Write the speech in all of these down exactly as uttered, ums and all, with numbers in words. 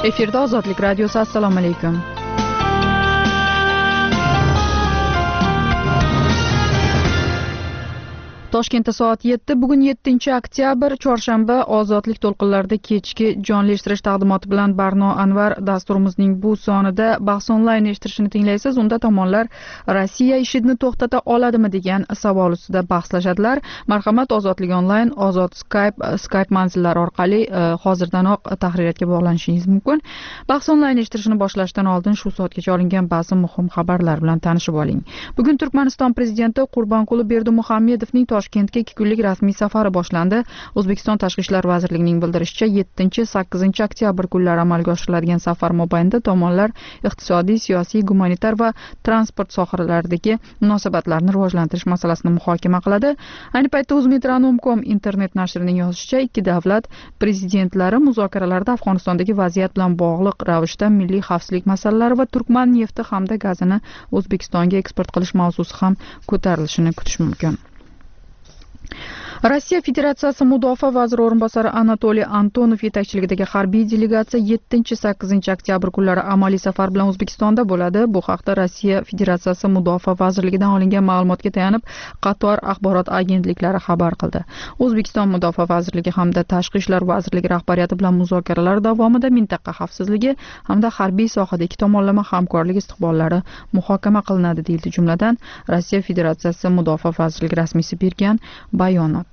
Efirda Ozodlik radiosi. Assalomu alaykum. Toshkentda soat yetti. Bugun yettinchi oktyabr, chorshanba. Ozodlik to'lqinlarida kechki jonli eshittirish taqdimoti bilan Barno Anvar dasturimizning bu sonida bahs onlayn eshittirishini tinglaysiz. Unda tomonlar Rossiya IShIDni to'xtata oladimi degan savol ustida bahslashadilar. Marhamat, Ozodlik onlayn, Ozod Skype, Skype manzillari orqali hozirdanoq tahririyatga bog'lanishingiz mumkin. Bahs onlayn eshittirishini boshlashdan oldin shu soatgacha olingan ba'zi muhim xabarlar bilan tanishib oling. Bugun Turkmaniston prezidenti Qurbonquli Berdimuhamedovning Toshkentga ikki kunlik rasmiy safari boshlandi. O'zbekiston Tashqi ishlar vazirligining bildirishicha, yettinchi sakkizinchi oktyabr kunlari amalga oshiriladigan safar mobaynida tomonlar iqtisodiy, siyosiy, gumanitar va transport sohalaridagi munosabatlarni rivojlantirish masalasini muhokama qiladi. Ayni paytda Uzmetronom nokta com internet nashrining yozishicha, ikki davlat prezidentlari muzokaralarda Afg'onistondagi vaziyat bilan bog'liq ravishda milliy xavfsizlik masalalari va Turkman nefti hamda gazini O'zbekistonga eksport qilish mavzusi ham ko'tarilishini kutish mumkin. Rossiya Federatsiyasi Mudofaa vaziri o'rinbosari Anatoliy Antonov yetakchiligidagi harbiy delegatsiya yettinchi sakkizinchi oktyabr kunlari amaliy safar bilan O'zbekistonda bo'ladi. Bu haqda Rossiya Federatsiyasi Mudofaa vazirligidan olingan ma'lumotga tayanib, qator axborot agentliklari xabar qildi. O'zbekiston Mudofaa vazirligi hamda Tashqi ishlar vazirligi rahbariyati bilan muzokaralar davomida mintaqa xavfsizligi hamda harbiy sohada ikki tomonlama hamkorlik istiqbollari muhokama qilinadi, deyildi. Jumladan Rossiya Federatsiyasi Mudofaa vazirligi rasmiysi bergan bayonotda.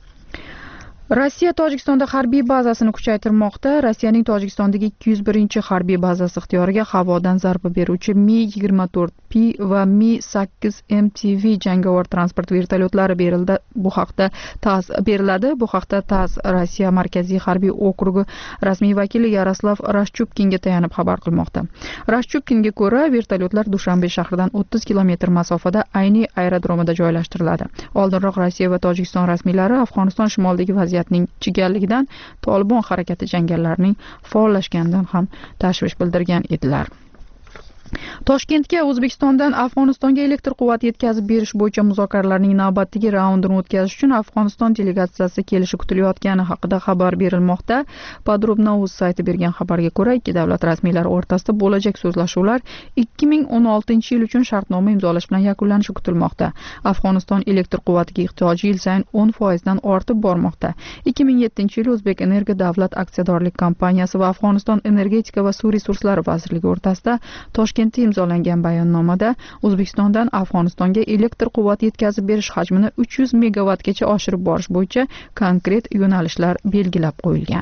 Rossiya Tojikistonda harbiy bazasini kuchaytirmoqda. Rossiyaning Tojikistondagi ikki yuz birinchi harbiy bazasi ixtiyoriga havodan zarba beruvchi Mi yigirma to'rt P va Mi sakkiz M T V jangovar transport vertolyotlari berildi. Bu haqda TASS beriladi. Bu haqda TASS Rossiya Markaziy harbiy okrugi rasmiy vakili Yaroslav Rashchupkinga tayanib xabar qilmoqda. Rashchupkinga ko'ra, vertolyotlar Dushanbe shahridan o'ttiz kilometr masofada Ayni aerodromida joylashtiriladi. Oldinroq Rossiya va Tojikiston rasmiylari Afg'oniston shimolidagi vaziyatning chigalligidan Tolibon harakati jangarilarining faollashganidan ham tashvish bildirgan edilar. Toshkentga O'zbekistondan Afg'onistonga elektr quvvat yetkazib berish bo'yicha muzokaralarning navbatdagi raundini o'tkazish uchun Afg'oniston delegatsiyasi kelishi kutilayotgani haqida xabar berilmoqda. Podrobnouz sayti bergan xabarga ko'ra, ikki davlat rasmiylari o'rtasida bo'lajak so'zlashuvlar ikki ming o'n oltinchi yil uchun shartnoma imzolash bilan yakunlanishi kutilmoqda. Afg'oniston elektr quvvatiga ehtiyoji yil sayin o'n foizdan ortib bormoqda. ikki ming yettinchi yil O'zbek Energo davlat aksiyadorlik kompaniyasi va Afg'oniston energetika va suv resurslari vazirligi o'rtasida Toshkent Toshkentda imzolangan bayonnomada O'zbekistondan Afg'onistonga elektr quvvat yetkazib berish hajmini uch yuz megavatgacha oshirib borish bo'yicha konkret yo'nalishlar belgilab qo'yilgan.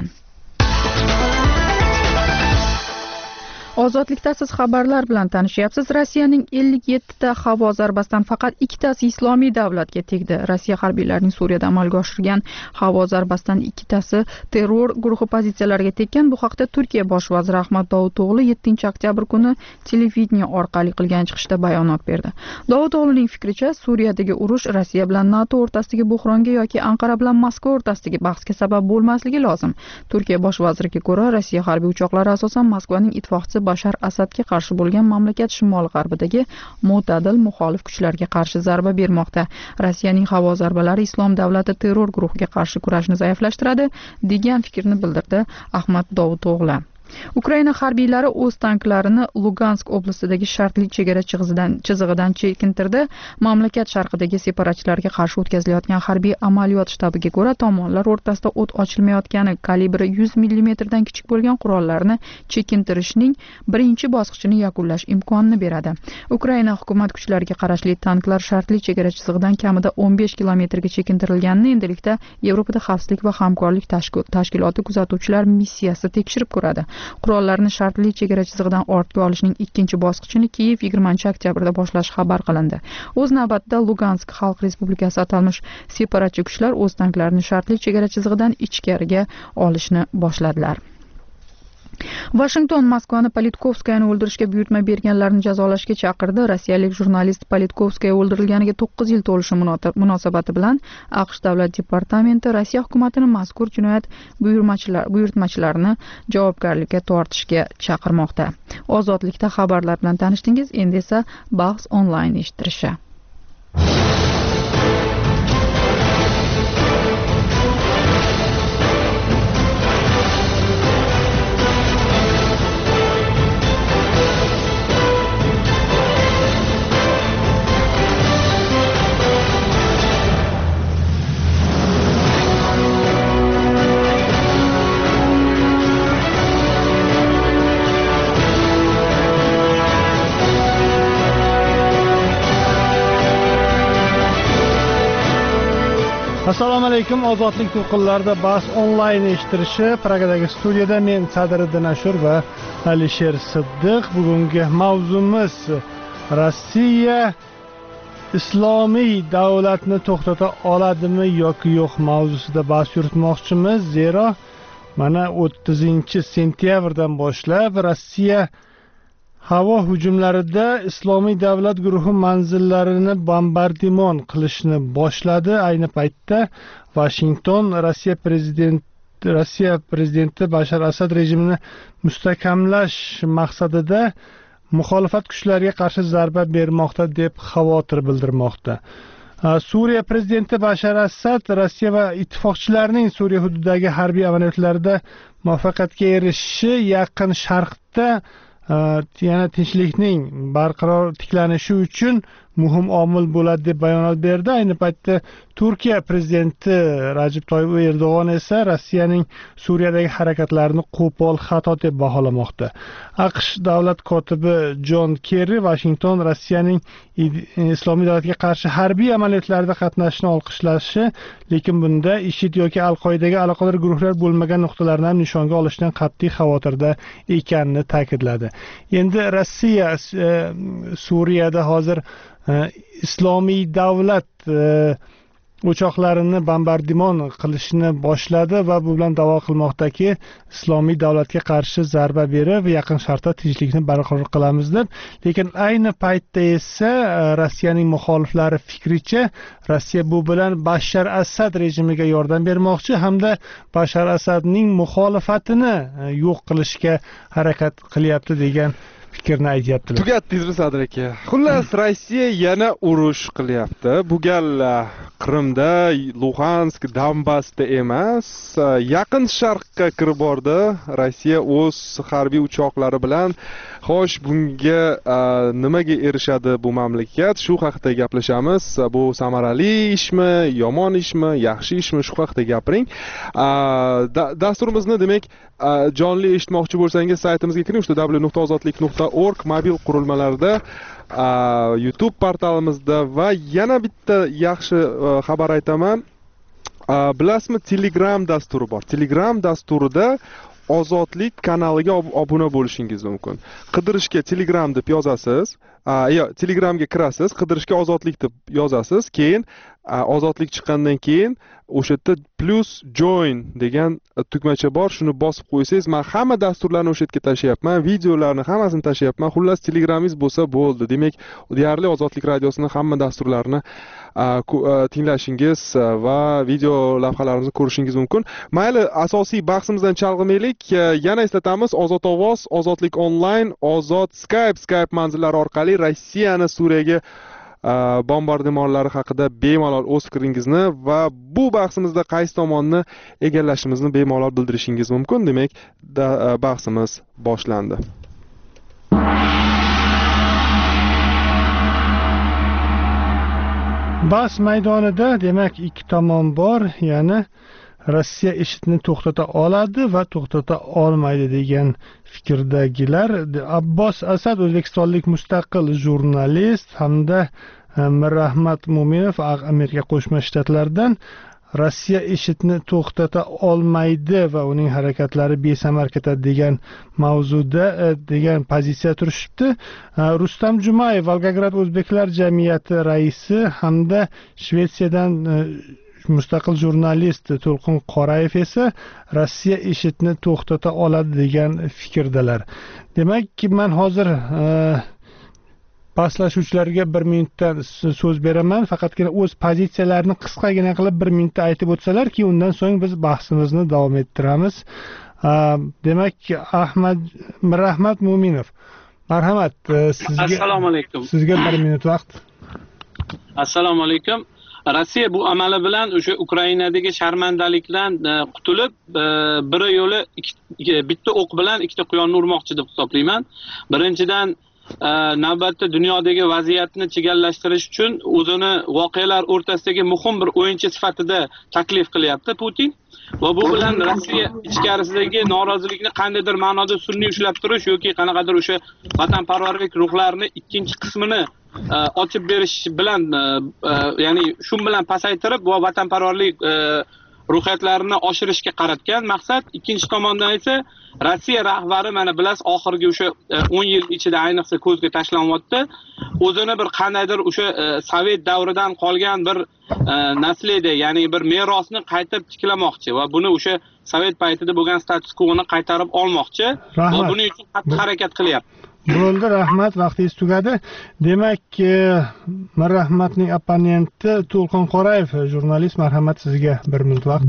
Ozodlikda siz xabarlar bilan tanishyapsiz. Rossiyaning ellik yettita havo zarbasidan faqat ikkitasi islomiy davlatga tegdi. Rossiya harbiylarining Suriyada amalga oshirgan havo zarbasidan ikkitasi terror guruhi pozitsiyalariga tekkan. Bu haqda Turkiya bosh vaziri Ahmad Davuto'g'li yettinchi oktyabr kuni televideniye orqali qilgan chiqishda bayonot berdi. Davuto'g'lining fikricha, Suriyadagi urush Rossiya bilan NATO o'rtasidagi buhronga yoki Anqara bilan Moskva o'rtasidagi bahsga sabab bo'lmasligi lozim. Turkiya bosh vaziriga ko'ra, Rossiya harbiy uchoqlari asosan Moskvaning ittifoqchisi Bashar Asadga qarshi bo'lgan mamlakat shimol-g'arbidagi mo'tadil muxolif kuchlarga qarshi zarba bermoqda. Rossiyaning havo zarbalari Islom davlati terror guruhiga qarshi kurashni zaiflashtiradi, degan fikrni bildirdi Ahmad Davuto'g'li. Ukraina harbiylari o'z tanklarini Lugansk oblastidagi shartli chegara chizig'idan chizig'idan chekintirdi. Mamlakat sharqidagi separatchilarga qarshi o'tkazilayotgan harbiy amaliyot shtabiga ko'ra, tomonlar o'rtasida o't ochilmayotgani, kalibri yuz millimetrdan kichik bo'lgan qurollarni chekintirishning birinchi bosqichini yakunlash imkonini beradi. Ukraina hukumat kuchlariga qarashli tanklar shartli chegara chizig'idan kamida o'n besh kilometrga chekintirilganini endilikda Yevropada xavfsizlik va hamkorlik tashkiloti kuzatuvchilar missiyasi tekshirib ko'radi. Qurollarni shartli chegara chizig'idan ortga olishning ikkinchi bosqichini Kiyev yigirmanchi oktyabrda boshlash xabar qilindi. O'z navbatida Lugansk Xalq Respublikasi atalmish separatchi kuchlar o'z tanklarini shartli chegara chizig'idan ichkariga olishni boshladilar. Washington Moskvani Politkovskayani o'ldirishga buyurtma berganlarni jazolashga chaqirdi. Rossiyalik jurnalist Politkovskaya o'ldirilganiga to'qqiz yil to'lishi munosabati bilan AQSh davlat departamenti Rossiya hukumatini mazkur jinoyat buyurtmachilarini javobgarlikka tortishga chaqirmoqda. Ozodlikda xabarlar bilan tanishdingiz, endi esa bahs onlayn eshittirishi. Assalomu alaykum, ozodlik to'lqinlarida bahs onlayn eshittirishi Pragadagi studiyada men Sadriddin Ashur va Alisher Siddiq. Bugungi mavzumiz Rossiya islomiy davlatni to'xtata oladimi yoki yo'q mavzusida bahs yuritmoqchimiz. Zero mana o'ttizinchi sentyabrdan boshlab Rossiya havo hujumlarida Islomiy davlat guruhi manzillarini bombardimon qilishni boshladi. Ayni paytda Washington Rossiya prezidenti Rossiya prezidenti Bashar Asad rejimini mustahkamlash maqsadida muxolifat kuchlariga qarshi zarba bermoqda deb xavotir bildirmoqda. Suriya prezidenti Bashar Asad Rossiya va ittifoqchilarining Suriya hududidagi harbiy amaliyotlarda muvaffaqiyatga erishishi Yaqin Sharqda yana tinchlikning barqaror tiklanishi uchun muhim omil bo'ladi deb bayonot berdi. Ayni paytda Turkiya prezidenti Rajab Toyyib Erdo'g'on esa Rossiyaning Suriyadagi harakatlarini qo'pol xato deb baholamoqda. AQSh davlat kotibi Jon Kerri Washington Rossiyaning Islomiy davlatga qarshi harbiy amaliyotlarda qatnashishini olqishlashi, lekin bunda IShID yoki Al-Qoidaga aloqador guruhlar bo'lmagan nuqtalarni ham nishonga olishdan qat'iy xavotirda ekanini ta'kidladi. Endi Rossiya Suriyada hozir islomiy davlat o'choqlarini bombardimon qilishni boshladi va bu bilan da'vo qilmoqdaki, islomiy davlatga qarshi zarba berib, Yaqin Sharqda tinchlikni barqaror qilamiz deb. Lekin ayni paytda esa Rossiyaning muxoliflari fikricha, Rossiya bu bilan Bashar Asad rejimiga yordam bermoqchi hamda Bashar Asadning muxolifatini yo'q qilishga harakat qilyapti degan fikrni aytyaptilar. Tugatdingizmi Sadir aka? Xullas, Rossiya yana urush qilyapti. Bu gal Qrimda, Luhansk, Donbassda emas, Yaqin Sharqqa kirib bordi. Rossiya o'z harbiy uchoqlari bilan. Xo'sh, bunga nimaga erishadi bu mamlakat? Shu haqida gaplashamiz. Bu samarali ishmi, yomon ishmi, yaxshi ishmi? Shu haqida gapiring. Dasturimizni demak jonli eshitmoqchi bo'lsangiz, saytimizga kiring. w w w nuqta ozodlik nuqta org mobil qurilmalarda, YouTube portalimizda va yana bitta yaxshi xabar aytaman. Bilasizmi, Telegram dasturi bor. Telegram dasturida Ozodlik kanaliga obuna bo'lishingiz mumkin. Qidirishga Telegram deb yozasiz. Yo, Telegramga kirasiz, qidirishga Ozodlik deb yozasiz. Keyin Ozodlik chiqqandan keyin o'sha yerda plus join degan tugmacha bor. Shuni bosib qo'ysangiz, men hamma dasturlarni o'sha yerga tashlayapman, videolarni hammasini tashlayapman. Xullas, Telegramingiz bo'lsa bo'ldi. Demak, deyarli Ozodlik radiosining hamma dasturlarini tinglashingiz va video lavhalarimizni ko'rishingiz mumkin. Mayli, asosiy bahsimizdan chalg'imaylik. Yana eslatamiz, Ozod ovoz, Ozodlik onlayn, Ozod Skype, Skype manzillari orqali Rossiyani Suriyaga bombardimonlari haqida bemalol o'z fikringizni va bu bahsimizda qaysi tomonni egallashimizni bemalol bildirishingiz mumkin. Demak, bahsimiz boshlandi. Bahs maydonida demak ikki tomon bor, ya'ni Rossiya IShIDni to'xtata oladi va to'xtata olmaydi degan fikrdagilar. Abbos Asad o'zbekistonlik mustaqil jurnalist hamda Mirrahmat Mo'minov Amerika Qo'shma Shtatlaridan Rossiya IShIDni to'xtata olmaydi va uning harakatlari besamar ketadi degan mavzuda degan pozitsiya turishibdi. Rustam Jumayev Volgograd o'zbeklar jamiyati raisi hamda Shvetsiyadan mustaqil jurnalist To'lqin Qorayev esa Rossiya IShIDni to'xtata oladi degan fikrdalar. Demak, men hozir bahslashuvchilarga bir minutdan so'z beraman. Faqatgina o'z pozitsiyalarini qisqagina qilib bir minutda aytib o'tsalarki, undan so'ng biz bahsimizni davom ettiramiz. Demak, Ahmad Mirrahmat Mo'minov, marhamat, sizga Assalomu alaykum. Sizga bir minut vaqt. Assalomu alaykum. Rossiya bu amali bilan o'sha Ukrainadagi sharmandalikdan qutulib, bir yo'li bitta o'q bilan ikkita quyonni urmoqchi deb hisoblayman. Birinchidan, navbatda dunyodagi vaziyatni chigallashtirish uchun o'zini voqealar o'rtasidagi muhim bir o'yinchi sifatida taklif qilyapti Putin. Va bu bilan Rossiya ichkarisidagi norozilikni qandaydir ma'noda sun'iy ushlab turish yoki qanaqadir o'sha vatanparvarlik ruhlarini ikkinchi qismini ochib berish bilan ya'ni shu bilan pasaytirib va vatanparvarlik ruhiyatlarini oshirishga qaratgan maqsad. Ikkinchi tomondan esa Rossiya rahbari mana bilasiz oxirgi o'sha o'n yil ichida ayniqsa ko'zga tashlanyapti. O'zini bir qandaydir o'sha sovet davridan qolgan bir nasl edi, ya'ni bir merosni qaytib tiklamoqchi va buni o'sha sovet paytida bo'lgan status quoni qaytarib olmoqchi va buning uchun qattiq harakat qilyapti. Bo'ldi, rahmat, vaqtingiz tugadi. Demak, Marhamatning opponenti To'lqin Qorayev, jurnalist, marhamat, sizga bir minut vaqt.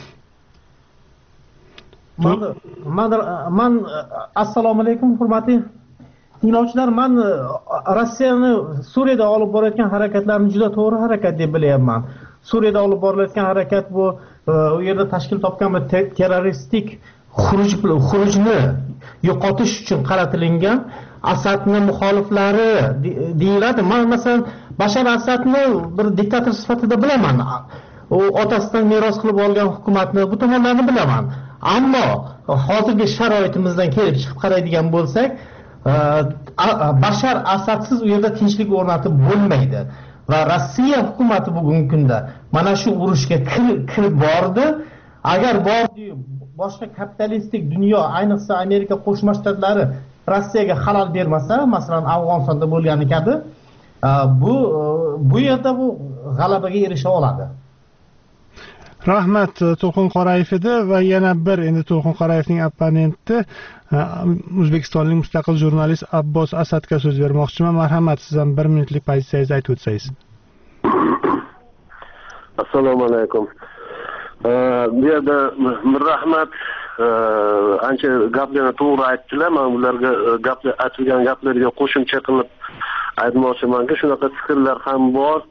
Man man assalomu alaykum hurmatli tinglovchilar. Men Rossiyani Suriyada olib borayotgan harakatlarni juda to'g'ri harakat deb bilyapman. Suriyada olib borilayotgan harakat bu u yerda tashkil topgan bir terroristik xuruj xurujni yo'qotish uchun qaratilgan Asadni muxoliflari deyiladi. Men masalan Bashar Asadni bir diktator sifatida bilaman. U otasidan meros qilib olgan hukumatni, bu tomonlarni bilaman. Ammo hozirgi sharoitimizdan kelib chiqib qaraydigan bo'lsak, Bashar Asadsiz u yerda tinchlik o'rnatib bo'lmaydi. Va Rossiya hukumati bugungi kunda mana shu urushga kirib bordi. Agar bordi, boshqa kapitalistik dunyo, ayniqsa Amerika Qo'shma Shtatlari Rossiyaga xalal bermasa, masalan Afg'onistonda bo'lgani kabi, bu bu yerda bu g'alabaga erisha oladi. Rahmat To'lqin Qorayev edi va yana bir endi To'lqin Qorayevning opponenti O'zbekistonlik mustaqil jurnalist Abbos Asadga so'z bermoqchiman. Marhamat, siz ham bir minutlik pozitsiyangizni aytib o'tsangiz. Assalomu alaykum. Bu yerda Rahmat ancha gaplarni to'g'ri aytdilar. Men ularga gaplar aytilgan gaplarga qo'shimcha qilib aytmoqchimanki, shunaqa fikrlar ham bor.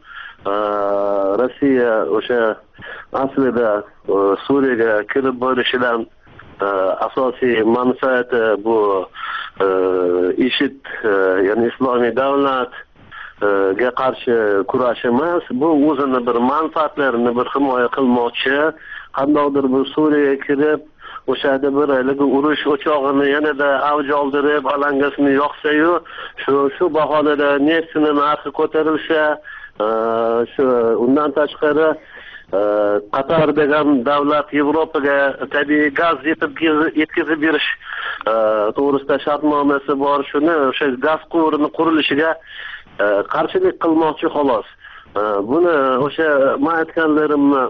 Rossiya o'sha aslida Suriyaga kirib borishidan asosiy manfaati bu IShID, ya'ni Islomiy davlat ga qarshi kurash emas, bu o'zini bir manfaatlarini bir himoya qilmoqchi. Qandaydir bir Suriyaga kirib o'shada bir aylik urush o'chog'ini yanada avj oldirib, alangasini yoqsa-yu, shu shu baholada neftning narxi ko'tarilsa, shu undan tashqari Qatar degan davlat Yevropaga tabiiy gaz yetkazib berish to'g'risida shartnomasi bor. Shuni o'sha gaz quvurini qurilishiga qarshilik qilmoqchi xolos. Buni o'sha men aytganlarimni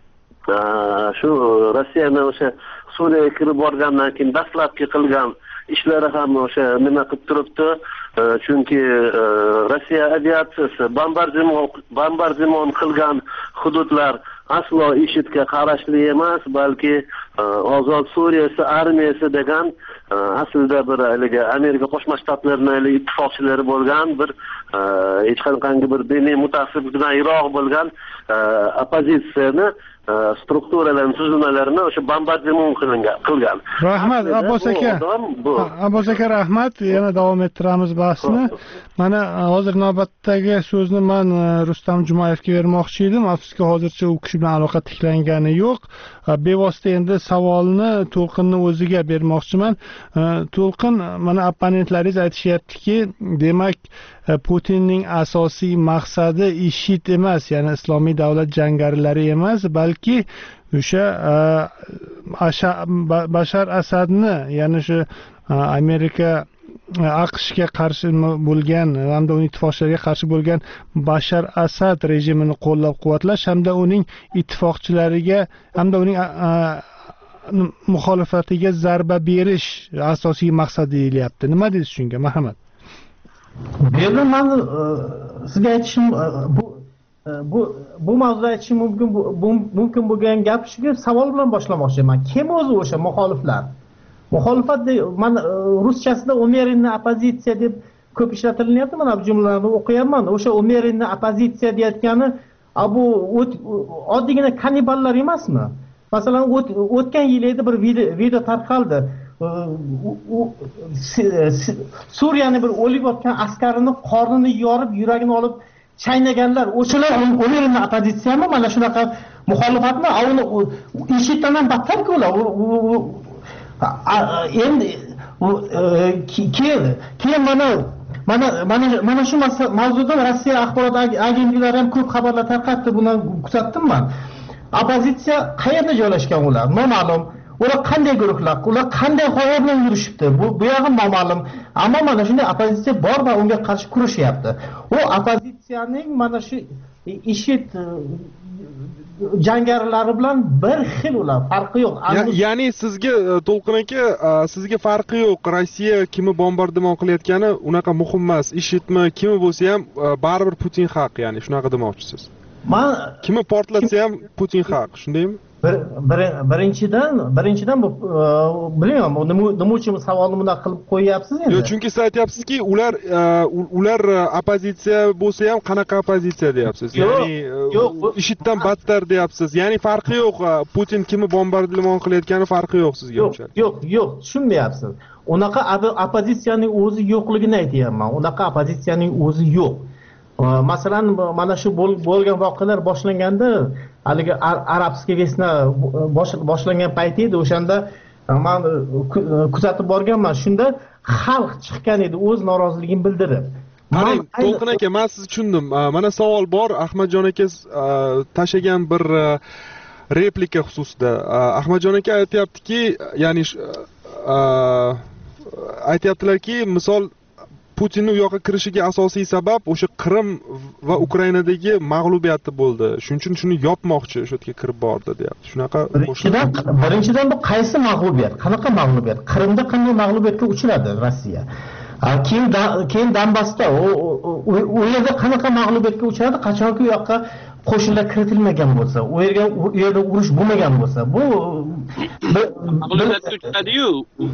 shu Rossiyani o'sha Suriyaga kirib borgandan keyin dastlabki qilgan ishlari ham o'sha nima qilib turibdi. Chunki Rossiya aviatsiyasi bombardimon bombardimon qilgan hududlar aslo IShIDga qarashli emas, balki Ozod Suriyasi armiyasi degan aslida bir haligi Amerika Qo'shma Shtatlarining ittifoqchilari bo'lgan bir hech qanday bir diniy mutasassiblikdan yiroq bo'lgan opozitsiyani strukturalarni, tuzilmalarini o'sha bombardimon qilgan. Rahmat Abbos aka. Abbos aka, rahmat. Yana davom ettiramiz bahsni. Mana hozir navbatdagi so'zni men Rustam Jumayevga bermoqchi edim. Afsuski hozircha u kishi bilan aloqa tiklangani yo'q. Bevosita endi savolni To'lqinning o'ziga bermoqchiman. To'lqin, mana opponentlaringiz aytishyaptiki, demak Putinning asosiy maqsadi IShID emas, ya'ni Islomiy davlat jangarilari emas, balki o'sha Bashar Asadni, ya'ni shu Amerika AQShga qarshi bo'lgan hamda uning ittifoqchilariga qarshi bo'lgan Bashar Asad rejimini qo'llab-quvvatlash hamda uning ittifoqchilariga hamda uning muxolifatiga zarba berish asosiy maqsad deyilyapti. Nima deysiz shunga? Marhamat. Bu yerda men sizga aytishim bu bu bu mavzuda aytishim mumkin mumkin bo'lgan gap shuki, savol bilan boshlamoqchiman. Kim o'zi o'sha muxoliflar? Muxolifat men ruschasida umerinniy oppozitsiya deb ko'p ishlatilyapti. Mana bu jumlalarni o'qiyapman. O'sha umerinniy oppozitsiya deyotgani bu oddiygina kanniballar emasmi? Masalan, o'tgan yil edi bir video tarqaldi. Suriyani bir o'lib yotgan askarini qornini yorib, yuragini olib chaynaganlar, o'shalar umerinniy opozitsiyami? Mana shunaqa muxolifatmi? Uni IShIDdan ham battarku ular. Endi keyin keyin mana mana mana mana shu mavzudan Rossiya axborot agentliklari ham ko'p xabarlar tarqatdi, buni kuzatdim men. Oppozitsiya qayerda joylashgan ular? Noma'lum. Ular qanday guruhlar, ular qanday g'oya bilan yurishibdi? Bu bu ham noma'lum. Ammo mana shunday oppozitsiya bor va unga qarshi kurashyapti. U oppozitsiyaning mana shu IShID jangarilari bilan bir xil ular, farqi yo'q. Ya'ni sizga To'lqin aka, sizga farqi yo'q. Rossiya kimi bombardimon qilayotgani unaqa muhim emas. IShIDmi, kimi bo'lsa ham baribir Putin haq, ya'ni shunaqa demoqchisiz. Men kimi portlatsa ham Putin haq, shundaymi? Bir, bir, birinchidan birinchidan bu bilmayman, nima uchun savolni bunday qilib qo'yyapsiz endi? Yo'q, chunki siz aytyapsizki, ular ular oppozitsiya bo'lsa ham qanaqa oppozitsiya deyapsiz. Ya'ni yo'q, IShIDdan battar deyapsiz. Ya'ni farqi yo'q. Putin kimi bombardimon qilayotgani farqi yo'q sizga o'xshaydi. Yo'q, yo'q, tushunmayapsiz. Unaqa oppozitsiyaning o'zi yo'qligini aytyapman. Unaqa oppozitsiyaning o'zi yo'q. Masalan, mana shu bo'lgan voqealar boshlanganda, haligi arabskiy vesna boshlangan payti edi, o'shanda men kuzatib borganman. Shunda xalq chiqqan edi, o'z noroziligini bildirib. Qarang, To'lqin aka, men sizni tushundim. Mana savol bor, Ahmadjon aka tashagan bir replika xususida. Ahmadjon aka aytayaptiki, ya'ni aytayaptilarki, misol Putinning u yoqqa kirishiga asosiy sabab o'sha Qrim va Ukrainadagi mag'lubiyati bo'ldi. Shuning uchun shuni yopmoqchi, o'sha yerga kirib bordi, deyapti. Shunaqa. Birinchidan, birinchidan bu qaysi mag'lubiyat? Qanaqa mag'lubiyat? Qrimda qanday mag'lubiyatga uchradi Rossiya? Keyin keyin Donbassda u yerda qanaqa mag'lubiyatga uchradi? Qachonki u yoqqa qo'shinlar kiritilmagan bo'lsa, u yerga u yerda urush bo'lmagan bo'lsa, bu mag'lubiyatga uchradi-yu.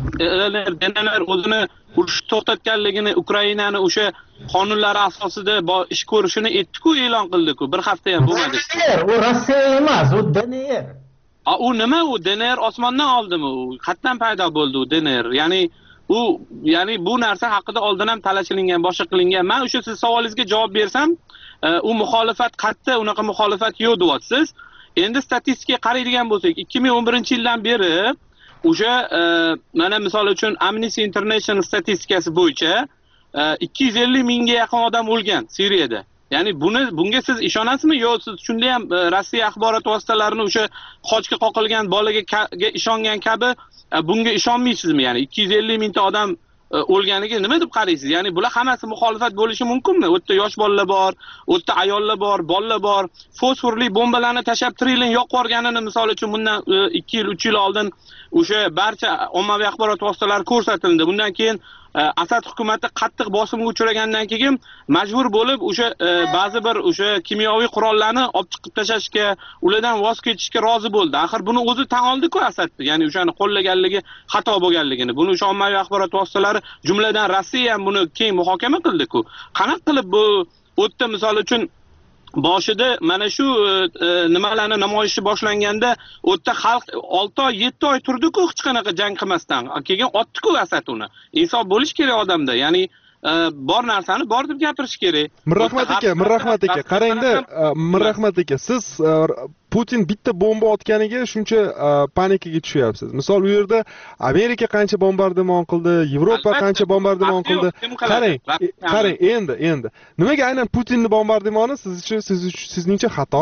Denalar o'zini urush to'xtatganligini, Ukrainani o'sha qonunlari asosida ish ko'rishini aytdi-ku, e'lon qildi-ku. Bir hafta ham bo'lmadi. U Rossiya emas, u D N R. A u nima u? D N R osmondan oldimi u? Qayerdan paydo bo'ldi u D N R? Ya'ni u ya'ni bu narsa haqida oldin ham talashlangan, boshqa qilingan. Men o'sha siz savolingizga javob bersam, u muxolifat qayerda, unaqa muxolifat yo'q deyapsiz. Endi statistikaga qaraydigan bo'lsak, ikki ming o'n birinchi yildan beri o'sha mana misol uchun Amnesty International statistikasi bo'yicha ikki yuz ellik mingga yaqin odam o'lgan Suriyada. Ya'ni buni bunga siz ishonasizmi yo siz shunda ham Rossiya axborot vositalarini o'sha qochga qoqilgan bolaga ishongan kabi bunga ishonmaysizmi? Ya'ni ikki yuz ellik mingta odam o'lganiga nima deb qaraysiz? Ya'ni bular hammasi muxolifat bo'lishi mumkinmi? U yerda yosh bolalar bor, u yerda ayollar bor, bolalar bor. Fosforli bombalarni tashab trilin yoqib yuborganini misol uchun bundan ikki yil, uch yil oldin o'sha barcha ommaviy axborot vositalari ko'rsatildi. Bundan keyin Asad hukumati qattiq bosimga uchragandan keyin majbur bo'lib o'sha ba'zi bir o'sha kimyoviy qurollarni olib chiqib tashlashga, ulardan voz kechishga rozi bo'ldi. Axir buni o'zi tan oldi-ku Asad. Ya'ni o'shani qo'llaganligi xato bo'lganligini. Buni o'sha ommaviy axborot vositalari, jumladan Rossiya ham buni keng muhokama qildi-ku. Qanaqa qilib bu o'tda misol uchun boshida mana shu nimalarni namoyishi boshlanganda o'tda xalq olti oy, yetti oy turdi-ku hech qanaqa jang qilmasdan. Keyin otdi-ku Asad uni. Insof bo'lish kerak odamda. Ya'ni bor narsani bor deb gapirish kerak. Mirrahmat aka, Mirrahmat aka, qarangda, Mirrahmat aka, siz Putin bitta bomba otganiga shuncha panikaga tushyapsiz. Misol u yerda Amerika qancha bombardimon qildi, Yevropa qancha bombardimon qildi. Qarang, qarang endi, endi. Nimaga aynan Putinning bombardimoni siz uchun sizningcha xato?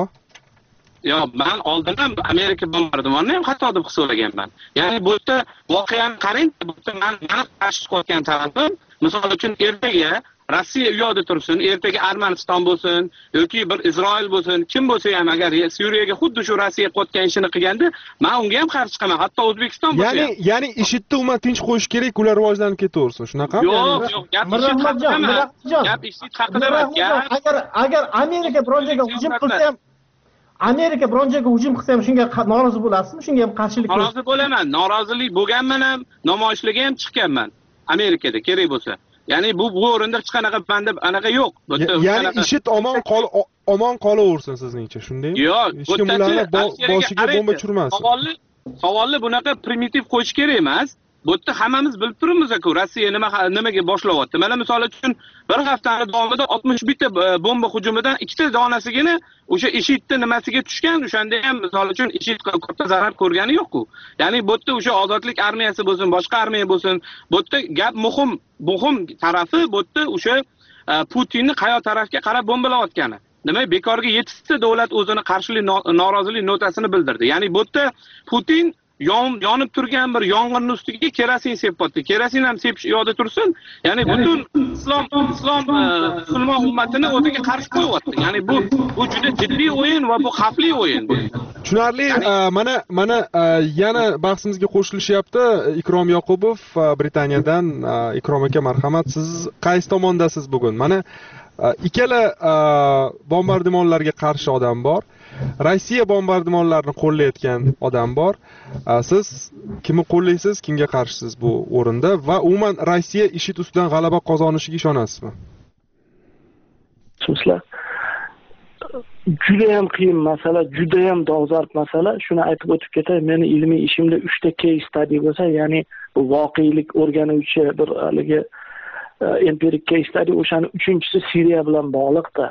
Yo'q, men oldin ham Amerika bombardimonini ham xato deb hisoblaganman. Ya'ni bu yerda voqeani qarang, bu yerda men meni qarshi chiqayotgan tarafim, misol uchun ertaga Rossiya u yoqda tursin, ertaga Armaniston bo'lsin yoki bir Isroil bo'lsin, kim bo'lsa ham agar Suriyaga xuddi shu Rossiya qilayotgan ishini qilganda, men unga ham qarshi chiqaman, hatto O'zbekiston bo'lsa. Ya'ni, ya'ni IShIDni umuman tinch qo'yish kerak, ular rivojlanib ketaversin, shunaqami? Yo'q, yo'q, gap IShID haqida emas. Gap IShID haqida emas. Agar agar Amerika biron joyga hujum qilsa ham Amerika biron joyga hujum qilsa ham shunga norozi bo'lasizmi? Shunga ham qarshilik qilasiz? Norozi bo'laman. Norozilik bo'lganman ham, namoyishlarga ham chiqqanman Amerikada kerak bo'lsa. Ya'ni bu bu o'rinda hech qanaqa banda anaqa yo'q. Ya'ni IShID omon qol omon qolaversin sizningcha, shundaymi? Yo'q, hech kim ularni boshiga bomba tushirmasin. Savolli, savolli bunaqa primitiv qo'yish kerak emas. bu yerda hammamiz bilib turibmiz-ku, Rossiya nima nimaga boshlayapti. Mana misol uchun bir haftani davomida oltmish bitta bomba hujumidan ikkita donasigina o'sha IShIDni nimasiga tushgan, o'shanda ham misol uchun IShID katta zarar ko'rgani yo'q-ku. Ya'ni bu yerda o'sha ozodlik armiyasi bo'lsin, boshqa armiya bo'lsin, bu yerda gap muhim, muhim tarafi bu yerda o'sha Putinni qayo tarafga qarab bombalayotgani. Demak, bekorga yettita davlat o'zini qarshilik norozilik notasini bildirdi. Ya'ni bu yerda Putin yonib turgan bir yong'inning ustiga kerosin sepyapti. Kerosin ham sepish yo'lda tursin. Ya'ni butun islom islom musulmon ummatini o'ziga qarshi qo'yyapti. Ya'ni bu bu juda jiddiy o'yin va bu xavfli o'yin bu. Tushunarli. Mana mana yana bahsimizga qo'shilishyapti Ikrom Yoqubov Britaniyadan. Ikrom aka, marhamat, siz qaysi tomondasiz bugun? Mana ikkala bombardimonlarga qarshi odam bor. Rossiya bombardimonlarini qo'llayotgan odam bor. Siz kimni qo'llaysiz, kimga qarshisiz bu o'rinda va umuman Rossiya IShID ustidan g'alaba qozonishiga ishonasizmi? Sizlar juda ham qiyin masala, juda ham dolzarb masala. Shuni aytib o'tib ketay, meni ilmiy ishimda uchta case study bo'lsa, ya'ni bu voqelik o'rganuvchi bir haligi empirik case study, o'shani uchinchisi Suriya bilan bog'liqda.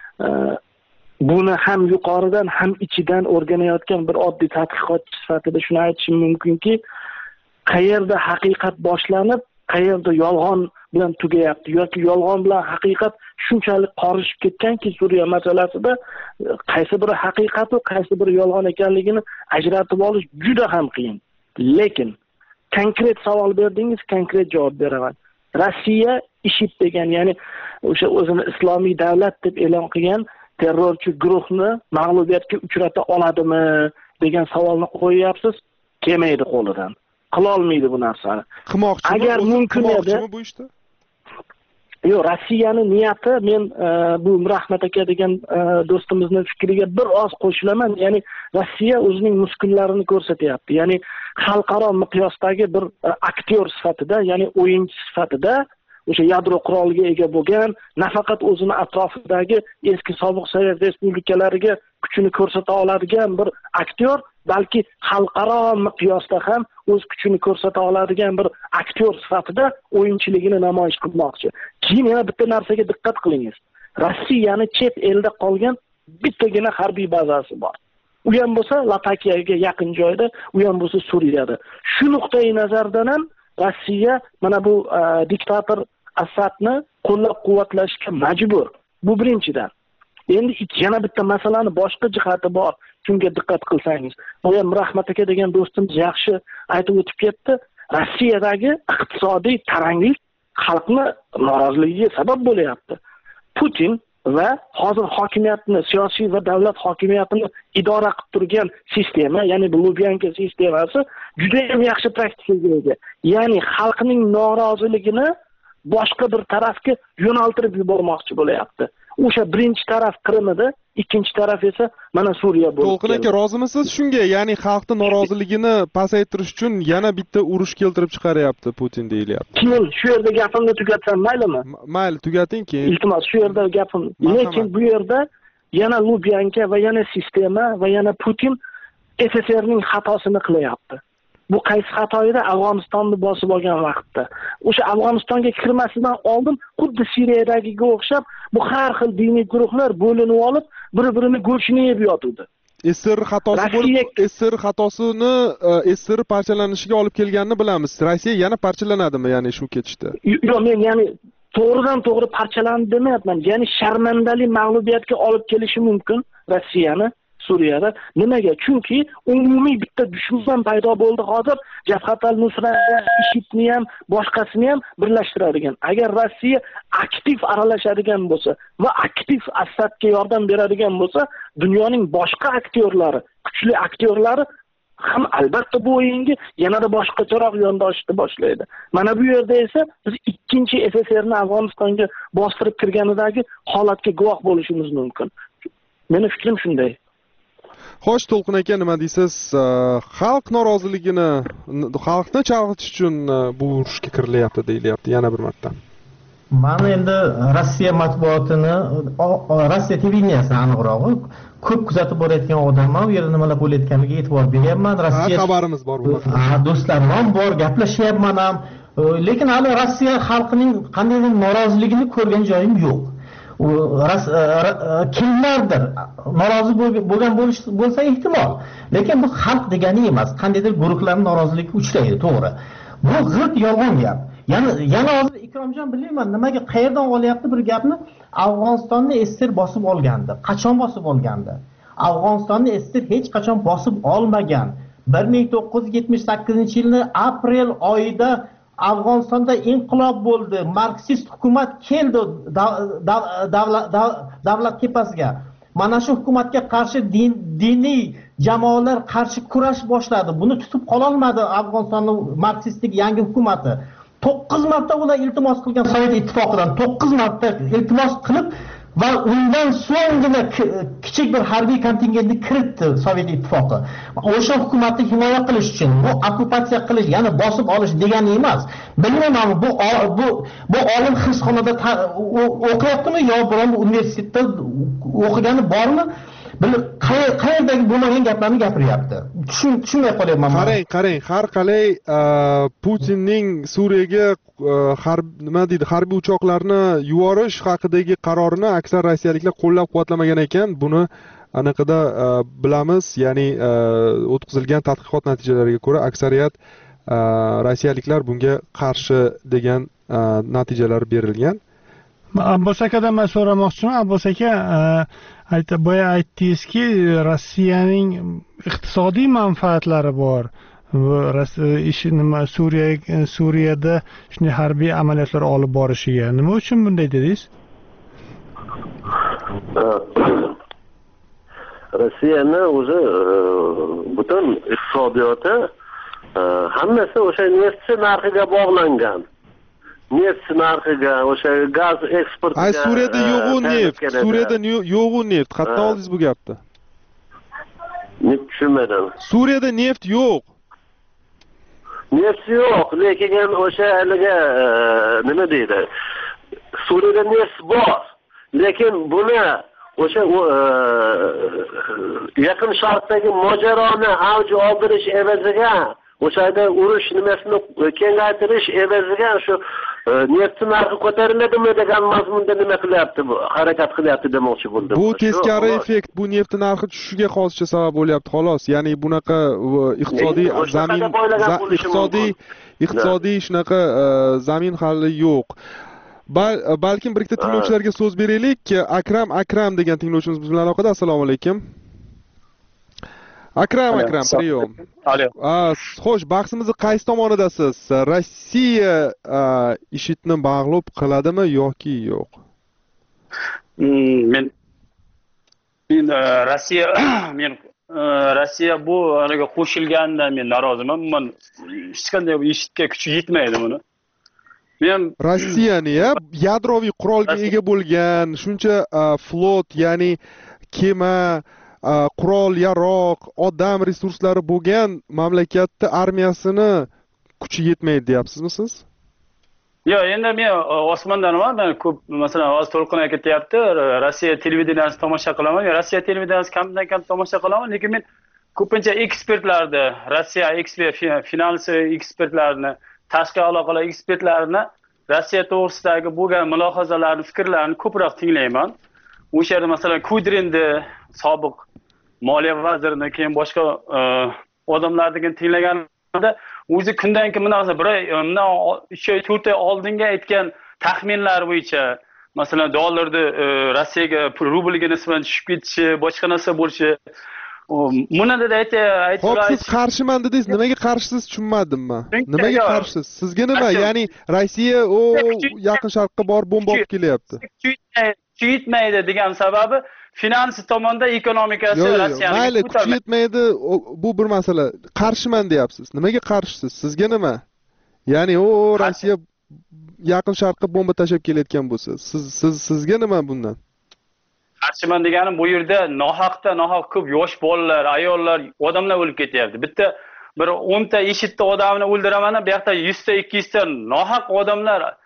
Buni ham yuqoridan ham ichidan o'rganayotgan bir oddiy tadqiqotchi sifatida shuni aytishim mumkinki, qayerda haqiqat boshlanib, qayerda yolg'on bilan tugayapti yoki yolg'on bilan haqiqat shunchalik qorishib ketganki, Suriya masalasida qaysi biri haqiqat va qaysi biri yolg'on ekanligini ajratib olish juda ham qiyin. Lekin konkret savol berdingiz, konkret javob beraman. Rossiya IShID degan, ya'ni o'sha o'zini islomiy davlat deb e'lon qilgan terrorchi guruhni mag'lubiyatga uchrata oladimi degan savolni qo'yyapsiz. Kelmaydi qo'lidan. Qila olmaydi bu narsani. Qilmoqchi. Agar mumkin edi bu ishda? Yo'q, Rossiyaning niyati, men bu Rahmat aka degan do'stimizning fikriga bir oz qo'shilaman. Ya'ni Rossiya o'zining muskullarini ko'rsatyapti. Ya'ni xalqaro miqyosdagi bir aktyor sifatida, ya'ni o'yinchi sifatida o'sha yadro quroliga ega bo'lgan, nafaqat o'zini atrofidagi eski sobiq Sovet respublikalariga kuchini ko'rsata oladigan bir aktyor, balki xalqaro miqyosda ham o'z kuchini ko'rsata oladigan bir aktyor sifatida o'yinchiligini namoyish qilmoqchi. Keyin yana bitta narsaga diqqat qilingiz. Rossiyani chet elda qolgan bittagina harbiy bazasi bor. U ham bo'lsa Latakiyaga yaqin joyda, u ham bo'lsa Suriyada. Shu nuqtai nazardan ham Rossiya mana bu diktator Asadni qo'llab-quvvatlashga majbur. Bu birinchidan. Endi yana bitta masalani boshqa jihati bor. Shunga diqqat qilsangiz. Bu ham Rahmat aka degan do'stimiz yaxshi aytib o'tib ketdi. Rossiyadagi iqtisodiy taranglik xalqni noroziligiga sabab bo'lyapti. Putin va hozir hokimiyatni, siyosiy va davlat hokimiyatini idora qilib turgan sistema, ya'ni bu Lubyanka sistemasi juda ham yaxshi praktikaga ega. Ya'ni xalqning noroziligini boshqa bir tarafga yo'naltirib yubormoqchi bo'lyapti. O'sha birinchi taraf Qrim edi, ikkinchi taraf esa mana Suriya bo'ldi. To'lqin aka, rozimisiz shunga? Ya'ni xalqning noroziligini pasaytirish uchun yana bitta urush keltirib chiqaryapti Putin deyilyapti. Keyin shu yerda gapimni tugatsam maylimi? Mayli, tugating keyin. Iltimos, shu yerda gapim. Lekin bu yerda yana Lubyanka va yana sistema va yana Putin S S R'ning xatosini qilyapti. Bu qaysi xato edi? Afg'onistonni bosib olgan vaqtda. O'sha Afg'onistonga kirmasidan oldin xuddi Suriyadagiga o'xshab bu har xil diniy guruhlar bo'linib olib, bir-birini go'shtini yeb yotdi. S S R xatosi bo'lib, S S R xatosini S S R parchalanishiga olib kelganini bilamiz. Rossiya yana parchalanadimi, ya'ni shu ketishda? Yo'q, men ya'ni to'g'ridan to'g'ri parchalandi demayapman. Ya'ni sharmandali mag'lubiyatga olib kelishi mumkin Rossiyani Suriyada. Nimaga? Chunki umumiy bitta dushman paydo bo'ldi hozir. Jabhat al-Nusra, IShIDni ham, boshqasini ham birlashtiradigan. Agar Rossiya aktiv aralashadigan bo'lsa va aktiv Asadga yordam beradigan bo'lsa, dunyoning boshqa aktyorlari, kuchli aktyorlari ham albatta bu o'yinga yanada boshqacharoq yondashishni boshlaydi. Mana bu yerda esa biz ikkinchi S S R'ni Afg'onistonga bostirib kirganidagi holatga guvoh bo'lishimiz mumkin. Meni fikrim shunday. Xo'sh, To'lqin aka, nima deysiz? Xalq noroziligini, xalqni chalg'itish uchun bu urushga kirilyapti deyilyapti yana bir marta. Mana endi Rossiya matbuotini, Rossiya televideniyasini aniqrog'i ko'p kuzatib borayotgan odamman, u yerda nimalar bo'layotganiga e'tibor beryapman. Rossiya xabarimiz bor bu haqda. Ha, do'stlarim ham bor, gaplashyapman ham. Lekin hali Rossiya xalqining qandaydir noroziligini ko'rgan joyim yo'q. Kimlardir norozi bo'lgan bo'lsa ehtimol, lekin bu xalq degani emas, qandaydir guruhlarning noroziligi uchraydi, to'g'ri. Bu g'irt yolg'on gap. Yana yana hozir Ikromjon bilmayman nimaga qayerdan olyapti bir gapni, Afg'onistonni S S R bosib olgandi. Qachon bosib olgandi? Afg'onistonni S S R hech qachon bosib olmagan. bir ming to'qqiz yuz yetmish sakkizinchi yilning aprel oyida Afg'onistonda inqilob bo'ldi. Marksist hukumat keldi davlat tepasiga. Mana shu hukumatga qarshi din, diniy jamoalar qarshi kurash boshladi. Buni tutib qololmadi Afg'onistonning marksistlik yangi hukumati. to'qqiz marta ular iltimos qilgan Sovet ittifoqidan, to'qqiz marta iltimos qilib va undan so'nggina kichik bir harbiy kontingentni kiritdi Sovet ittifoqi. O'sha hukumatni himoya qilish uchun, bu okkupatsiya qilish, ya'ni bosib olish degani emas. Bilmayman, bu bu bu olim hibsxonada o'qiyaptimi yo biron universitetda o'qigani bormi? Qayerdagi bo'lmagan gaplarni gapiryapti. Tushunmay qolyapman. Qarang, qarang, har qalay Putinning Suriyaga nima deydi, harbiy uchoqlarni yuborish haqidagi qarorini aksar rossiyaliklar qo'llab-quvvatlamagan ekan. Buni aniqida bilamiz, ya'ni o'tkazilgan tadqiqot natijalariga ko'ra aksariyat rossiyaliklar bunga qarshi degan natijalar berilgan. Abbos akadan men so'ramoqchiman. Abbos aka, ayta boya aytdingizki, Rossiyaning iqtisodiy manfaatlari bor. Ish nima Suriya Suriyada shunday harbiy amaliyotlar olib borishiga. Nima uchun bunday dedingiz? Rossiyani o'zi butun iqtisodiyoti hammasi o'sha neft narxiga bog'langan. Neft narxiga, o'sha gaz eksportiga. Ay, Suriyada yo'q-u neft. Suriyada yo'q-u neft. Qatdan oldingiz bu gapni? Neft tushunmadim. Suriyada neft yo'q. Neft yo'q, lekin o'sha haliga nima deydi? Suriyada neft bor, lekin buni o'sha yaqin sharqdagi mojaroni avj oldirish evaziga, o'shada urush nimasini kengaytirish evaziga shu neft narxi ko'tariladimi degan mazmunda nima qilyapti, bu harakat qilyapti demoqchi bo'ldim. Bu teskari effekt, bu neft narxi tushishiga hozircha sabab bo'lyapti, xolos. Ya'ni bunaqa iqtisodiy zamin iqtisodiy iqtisodiy shunaqa zamin hali yo'q. Balkim bir ikkita tinglovchilarga so'z beraylik. Akram Akram degan tinglovchimiz biz bilan aloqada. Assalomu alaykum. Akram Akram, priyom. Alo. Xo'sh, bahsimizni qaysi tomonidasiz? Rossiya IShIDni mag'lub qiladimi yoki yo'q? Men men Rossiya men Rossiya bu anaga qo'shilgandan men noroziman. Men hech qanday IShIDga kuchi yetmaydi buni. Men Rossiyani ya yadroviy qurolga ega bo'lgan, shuncha flot, ya'ni kema, qurol yaroq, odam resurslari bo'lgan mamlakatda armiyasini kuchi yetmaydi deyapsizmi siz? Yo'q, endi men osmondan emas, men ko'p, masalan, hozir to'lqin ketyapti, Rossiya televideniyasini tomosha qilaman. Rossiya televideniyasini kamdan kam tomosha qilaman, lekin men ko'pincha ekspertlarni, Rossiya ekspert, finansiy ekspertlarni, tashqi aloqalar ekspertlarini, Rossiya to'g'risidagi bo'lgan mulohazalarni, fikrlarni ko'proq tinglayman. O'sha yerda masalan Kudrinni, sobiq moliya vazirini, keyin boshqa odamlarni tinglaganimda o'zi kundan kun bunaqa bir uch oy to'rt oy oldinga aytgan taxminlar bo'yicha, masalan dollarni Rossiyaga rublga nisbatan tushib ketishi, boshqa narsa bo'lishi, buni da aytib siz qarshiman dedingiz, nimaga qarshisiz tushunmadim men. Nimaga qarshisiz? Sizga nima? Ya'ni Rossiya o yaqin sharqqa borib bomba olib kelyapti. Kuchi yetmaydi degan sababi finansiy tomonda ekonomikasi Rossiyaning mayli, kuchi yetmaydi, bu bir masala. Qarshiman deyapsiz. Nimaga qarshisiz? Sizga nima? Ya'ni o Rossiya yaqin sharqqa bomba tashlab kelayotgan bo'lsa, siz siz sizga nima bundan? Qarshiman deganim, bu yerda nohaqda nohaq ko'p yosh bolalar, ayollar, odamlar o'lib ketyapti. Bitta bir o'n ta IShIDni odamni o'ldiraman, bu yoqda yuz ta ikki yuz ta nohaq odamlar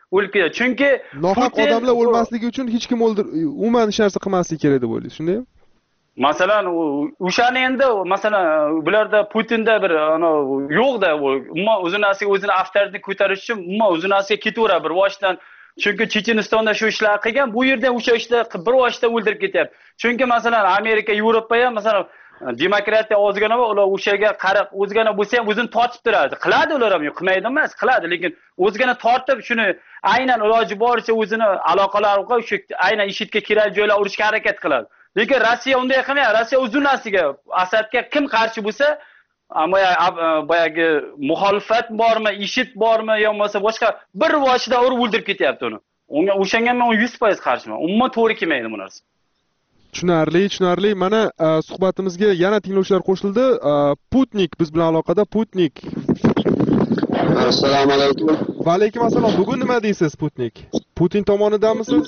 o'lib ketadi. Chunki nohaq odamlar o'lmasligi uchun hech kim o'ldir umuman hech narsa qilmasligi kerak deb o'ylaysiz, shundaymi? Masalan, o'shani endi masalan bularda Putinda bir ana yo'qda, umuman o'zinasiga o'zini avtoritetni ko'tarish uchun umuman o'zinasiga ketaveradi bir vositadan. Chunki Chechenistonda shu ishlar qilgan, bu yerda o'sha ishlar bir vosita o'ldirib ketyapti. Chunki masalan Amerika, Yevropa ham masalan demokratiya ozgina va ular o'shaga qarab o'zgana bo'lsa ham o'zini tortib turadi. Qiladi ular ham, yo'q qilmaydi emas, qiladi, lekin o'zgana tortib shuni aynan iloji boricha o'zini aloqalari orqali o'sha aynan ishitga kerak joylar urishga harakat qiladi. Lekin Rossiya unday qilmaydi. Rossiya o'zinasiga Asadga kim qarshi bo'lsa, boyagi muxolifat bormi, ishit bormi, yo bo'lmasa boshqa bir vosita urib o'ldirib ketyapti uni. Unga o'shanga men yuz foiz qarshiman. Umuman to'g'ri kelmaydi bu narsa. Tushunarli, tushunarli. Mana suhbatimizga yana tinglovchilar qo'shildi. Putnik biz bilan aloqada. Putnik. Assalomu alaykum. Va alaykum assalom. Bugun nima deysiz, Putnik? Putin tomonidanmisiz?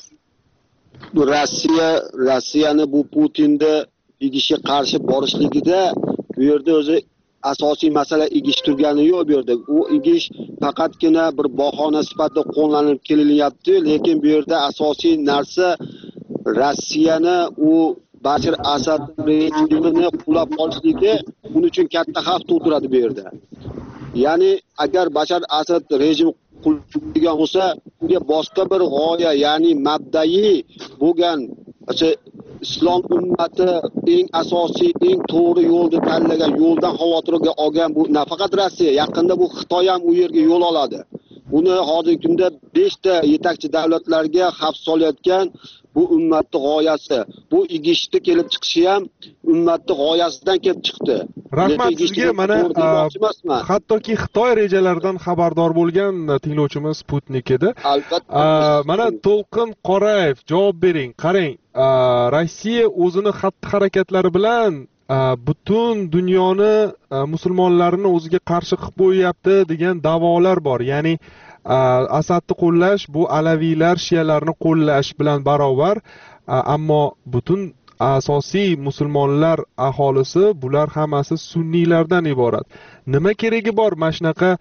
Rossiya Rossiyani bu Putinda igishga qarshi borishligida bu yerda o'zi asosiy masala igish turgani yo'q bu yerda. U igish faqatgina bir bahona sifatida qo'llanilib kelinyapti, lekin bu yerda asosiy narsa Rossiyani u Bashar Asad rejimini qo'llab qolishligi uning uchun katta xavf tug'diradi bu yerda. Ya'ni agar Bashar Asad rejimi qulgan bo'lsa, unga boshqa bir g'oya, ya'ni mabda'iy bo'lgan islom ummati eng asosiy, eng to'g'ri yo'lni tanlagan, yo'ldan xavotirga olgan bu nafaqat Rossiya, yaqinda bu Xitoy ham u yerga yo'l oladi. Buni hozirgi kunda beshta yetakchi davlatlarga xavf solayotgan bu ummatning g'oyasi. Bu igishni kelib chiqishi ham ummatning g'oyasidan kelib chiqdi. Rahmat sizga. Mana hattoki Xitoy rejalaridan xabardor bo'lgan tinglovchimiz Sputnik edi. Mana To'lqin Qorayev javob bering. Qarang, Rossiya o'zini xatti-harakatlari bilan butun dunyoni musulmonlarini o'ziga qarshi qilib qo'yyapti degan da'volar bor. Ya'ni Asadni qo'llash bu alaviylar, shiyalarni qo'llash bilan barobar, ammo butun asosiy musulmonlar aholisi bular hammasi sunniylardan iborat. Nima keragi bor mana shunaqa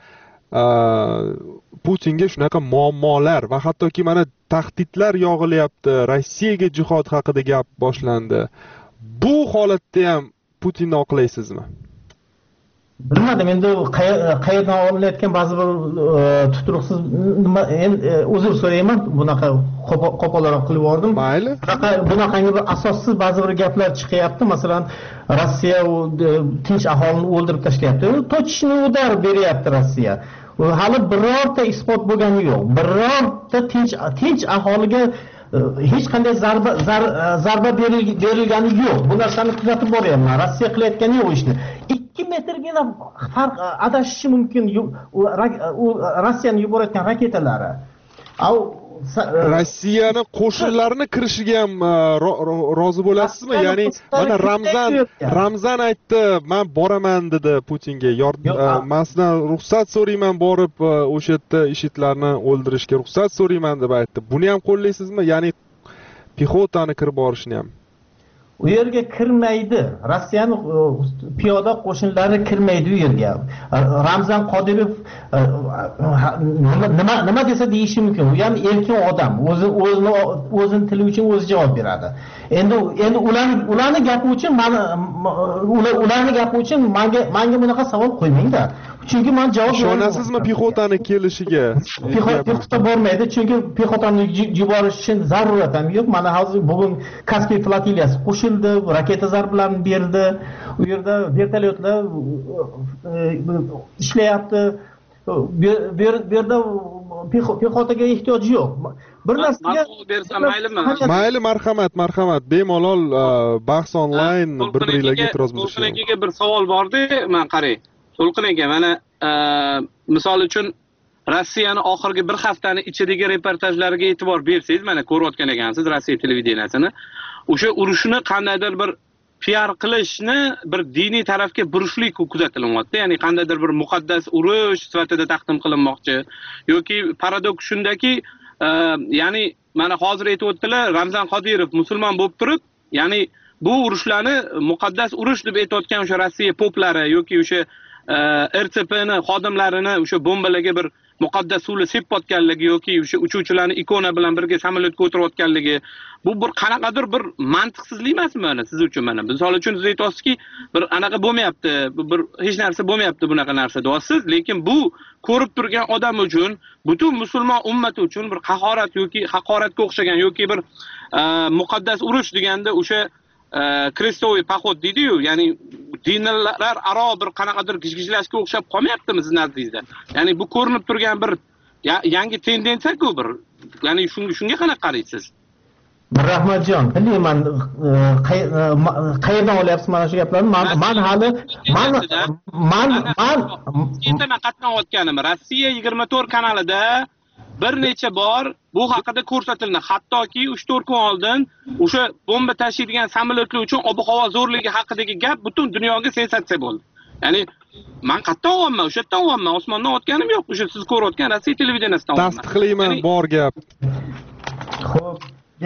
Putinga shunaqa muammolar va hattoki mana tahdidlar yog'ilyapti, Rossiyaga jihod haqida gap boshlandi. Bu holatda ham Putinni oqlaysizmi? Bilmadim, endi qayerdan olinayotgan ba'zi bir tuturuqsiz uzr so'rayman, bunaqa qo'polroq qilib yubordim. Mayli. Bunaqangi bir asossiz ba'zi bir gaplar chiqyapti. Masalan, Rossiya tinch aholini o'ldirib tashlayapti. Точно udar beryapti Rossiya. Hali birorta isbot bo'lgani yo'q. Birorta tinch tinch aholiga hech qanday zarba zarba berilgani yo'q. Bu narsani kuzatib boryapman. Rossiya qilayotgani yo'q ishni. ikki metrgina farq adashishi mumkin u Rossiyaning yuborayotgan raketalari. Rossiyani qo'shinlarini kirishiga ham rozi bo'lasizmi? Ya'ni mana Ramzan Ramzan aytdi, men boraman dedi Putinga. Men sizdan ruxsat so'rayman borib o'sha yerda ishitlarni o'ldirishga ruxsat so'rayman deb aytdi. Buni ham qo'llaysizmi? Ya'ni pixotani kirib borishni ham. U yerga kirmaydi. Rossiyaning piyoda qo'shinlari kirmaydi u yerga. Ramzan Qodirov nima nima desa deyishi mumkin. U ham erkin odam. O'zi o'zini o'zini tili uchun o'zi javob beradi. Endi endi ularning ularning gapi uchun meni ularning gapi uchun menga menga bunaqa savol qo'ymangda. Chunki men javob ishonasizmi pixotani kelishiga? Pixota bormaydi, chunki pixotani yuborish uchun zarurat ham yo'q. Mana hozir bugun Kaspiy flotiliyasi qo'shildi, raketa zarbalarini berdi. U yerda vertolyotlar ishlayapti. Bu yerda pixotaga ehtiyoj yo'q. Bir narsaga bersam maylimi? Mayli, marhamat, marhamat. Bemalol bahs onlayn bir-birlarga e'tiroz bildirishing. To'lqin bir savol bordi, men qarang. To'lqin aka, mana misol uchun Rossiyani oxirgi bir haftani ichidagi reportajlariga e'tibor bersangiz, mana ko'rayotgan ekansiz Rossiya televideniyasini. O'sha urushni qandaydir bir P R qilishni bir diniy tarafga burishlik kuzatilyapti. Ya'ni qandaydir bir muqaddas urush sifatida taqdim qilinmoqchi yoki paradoks shundaki, ya'ni mana hozir aytib o'tdilar, Ramzan Qodirov musulmon bo'lib turib, ya'ni bu urushlarni muqaddas urush deb aytayotgan o'sha Rossiya poplari yoki o'sha R C P'ni xodimlarini o'sha bombalarga bir muqaddas suvni sepayotganligi yoki o'sha uchuvchilarni ikona bilan birga samolyotga o'tirayotganligi bu bir qanaqadir bir mantiqsizlik emasmi mana siz uchun mana misol uchun siz aytyapsizki bir anaqa bo'lmayapti bir hech narsa bo'lmayapti bunaqa narsa deyapsiz lekin bu ko'rib turgan odam uchun butun musulmon ummati uchun bir haqorat yoki haqoratga o'xshagan yoki bir muqaddas urush deganda o'sha krestoviy pahod deydi-yu, ya'ni dinlar aro bir qanaqadir gijgijlashga o'xshab qolmayaptimi siz nazdingizda? Ya'ni bu ko'rinib turgan bir yangi tendensiya-ku bir. Ya'ni shunga shunga qanaqa qaraysiz? Rahmatjon, bilmayman qayerdan olyapsiz mana shu gaplarni? Men hali men men men internet qatnayotganim Rossiya yigirma to'rt kanalida bir necha bor bu haqida ko'rsatildi. Hattoki uch to'rt kun oldin o'sha bomba tashiydigan samolyotlar uchun ob-havo zo'rligi haqidagi gap butun dunyoga sensatsiya bo'ldi. Ya'ni men qayerdan olyapman, o'sha yerdan olyapman, osmondan otganim yo'q. O'sha siz ko'rayotgan Rossiya televideniyasidan olyapman. Tasdiqlayman, bor gap. Xo'p,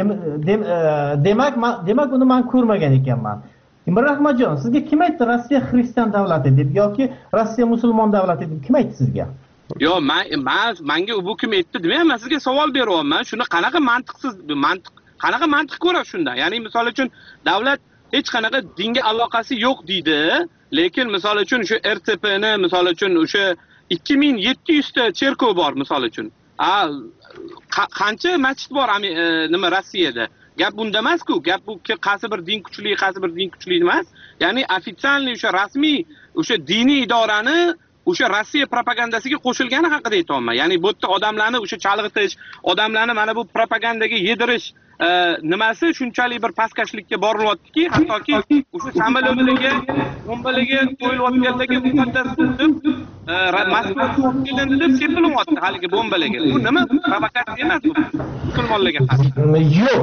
demak, demak uni men ko'rmagan ekanman. Rahmatjon, sizga kim aytdi Rossiya xristian davlati deb yoki Rossiya musulmon davlati deb kim aytdi sizga? Yo, men men menga bu kim aytdi demayman, sizga savol beryapman. Shuni qanaqa mantiqsiz, mantiq, qanaqa mantiq ko'rasiz shunda? Ya'ni misol uchun davlat hech qanaqa dinga aloqasi yo'q deydi, lekin misol uchun shu R T P'ni misol uchun o'sha ikki ming yetti yuz ta cherkov bor misol uchun. A qancha masjid bor nima Rossiyada? Gap bunda emas-ku, gap bu qaysi bir din kuchli, qaysi bir din kuchli emas. Ya'ni ofitsialniy o'sha rasmiy o'sha diniy idorani o'sha Rossiya propagandasiga qo'shilgani haqida aytayapman. Ya'ni bu yerda odamlarni o'sha chalg'itish, odamlarni mana bu propagandaga yedirish nimasi shunchalik bir pastkashlikka borilyaptiki, hattoki o'sha samolyotlarga, bombalarga qo'yilayotgandagi muqaddas deb Moskva kelindi deb sepilyapti haligi bombalarga. Bu nima provokatsiya emas bu musulmonlarga qarshi. Yo'q,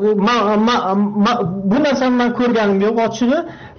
bu bu narsani men ko'rganim yo'q ochig'i,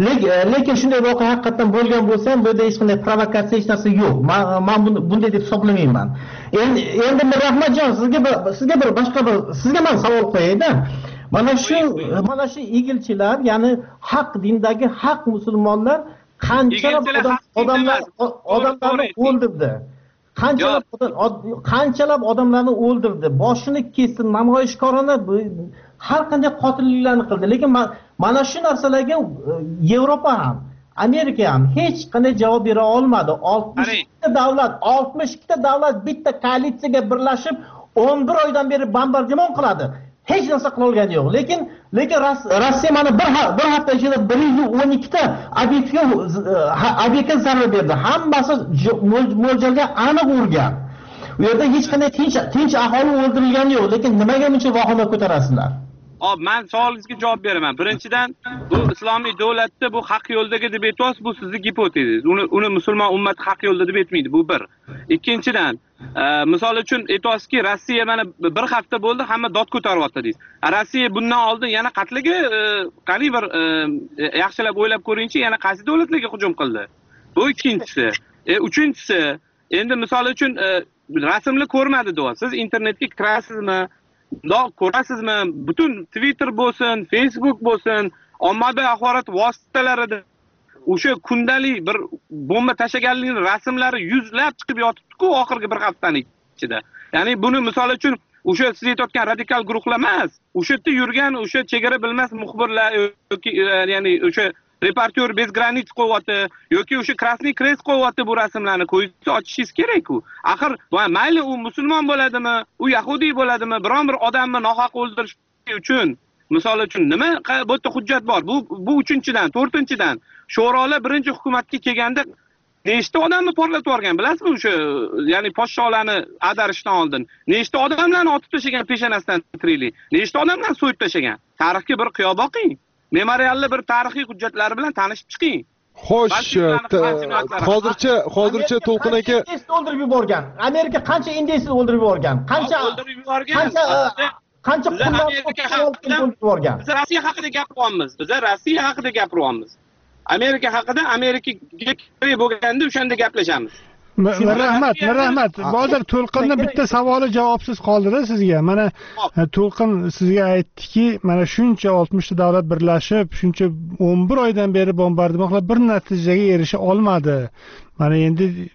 lekin shunday voqea haqiqatan bo'lgan bo'lsa ham bu yerda hech qanday provokatsiya hech narsa yo'q. Men bunday deb hisoblamayman. Endi endi Rahmatjon, sizga sizga bir boshqa bir sizga men savol qo'yayda. Mana shu mana shu igilchilar, ya'ni haq dindagi haq musulmonlar qanchalab odamlar odamlarni o'ldirdi. Qanchalab qanchalab odamlarni o'ldirdi. Boshini kesdi, namoyishkorona har qanday qotilliklarni qildi. Lekin mana shu narsalarga Yevropa ham, Amerika ham hech qanday javob bera olmadi. oltmish ikkita davlat, oltmish ikkita davlat bitta koalitsiyaga birlashib o'n bir oydan beri bombardimon qiladi. Hech narsa qila olgani yo'q. Lekin lekin Rossiya mana bir bir hafta ichida bir yuz o'n ikkita obyektga obyektga zarar berdi. Hammasi mo'ljalga aniq urgan. U yerda hech qanday tinch tinch aholi o'ldirilgani yo'q. Lekin nimaga buncha vahima ko'tarasizlar? Hop, men savolingizga javob beraman. Birinchidan, bu islomiy davlatda bu haq yo'ldagi deb aytasiz, bu sizning gipotezangiz. Uni uni musulmon ummat haq yo'lda deb aytmaydi, bu bir. Ikkinchidan, misol uchun aytasizki, Rossiya mana bir hafta bo'ldi, hamma dod ko'taryapti deysiz. Rossiya bundan oldin yana qatliga qani bir yaxshilab o'ylab ko'ringchi, yana qaysi davlatlarga hujum qildi? Bu ikkinchisi. E, uchinchisi, endi misol uchun rasmni ko'rmadi deyapsiz, internetga kirasizmi? Doq ko'rasizmi? Butun Twitter bo'lsin, Facebook bo'lsin, ommaviy axborot vositalarida o'sha kundalik bir bomba tashlaganlikning rasmlari yuzlab chiqib yotibdi-ku oxirgi bir haftaning ichida. Ya'ni buni misol uchun o'sha siz aytayotgan radikal guruhlar emas, o'sha yerda yurgan o'sha chegara bilmas muxbirlar yoki ya'ni o'sha reportyor bez granit qo'yyapti yoki o'sha Krasniy Krest qo'yyapti bu rasmlarni qo'yib ochishingiz kerak-ku. Axir mayli u musulmon bo'ladimi, u yahudiy bo'ladimi, biron bir odamni nohaq o'ldirish uchun misol uchun nima bu yerda hujjat bor? Bu bu uchinchidan, to'rtinchidan sho'rolar birinchi hukumatga kelganda nechta odamni porlatib yuborgan, bilasizmi o'sha, ya'ni podsholarni adarishdan oldin nechta odamlarni otib tashlagan peshonasidan tirikli, nechta odamlarni so'yib tashlagan. Tarixga bir qiyo boqing. Memorialli bir tarixiy hujjatlar bilan tanishib chiqing. Xo'sh, hozircha hozircha To'lqin aka o'ldirib yuborgan. Amerika qancha indeysni o'ldirib yuborgan? Qancha o'ldirib yuborgan? Qancha qancha qullarni o'ldirib yuborgan? Biz Rossiya haqida gapiryapmiz. Biz Rossiya haqida gapiryapmiz. Amerika haqida Amerikaga kerak bo'lganda o'shanda gaplashamiz. Rahmat, rahmat. Bodir To'lqinning bitta savoli javobsiz qoldi-da sizga. Mana To'lqin sizga aytdiki, mana shuncha oltmish ta davlat birlashib, shuncha o'n bir oydan beri bombardimon qilib bir natijaga erisha olmadi. Mana endi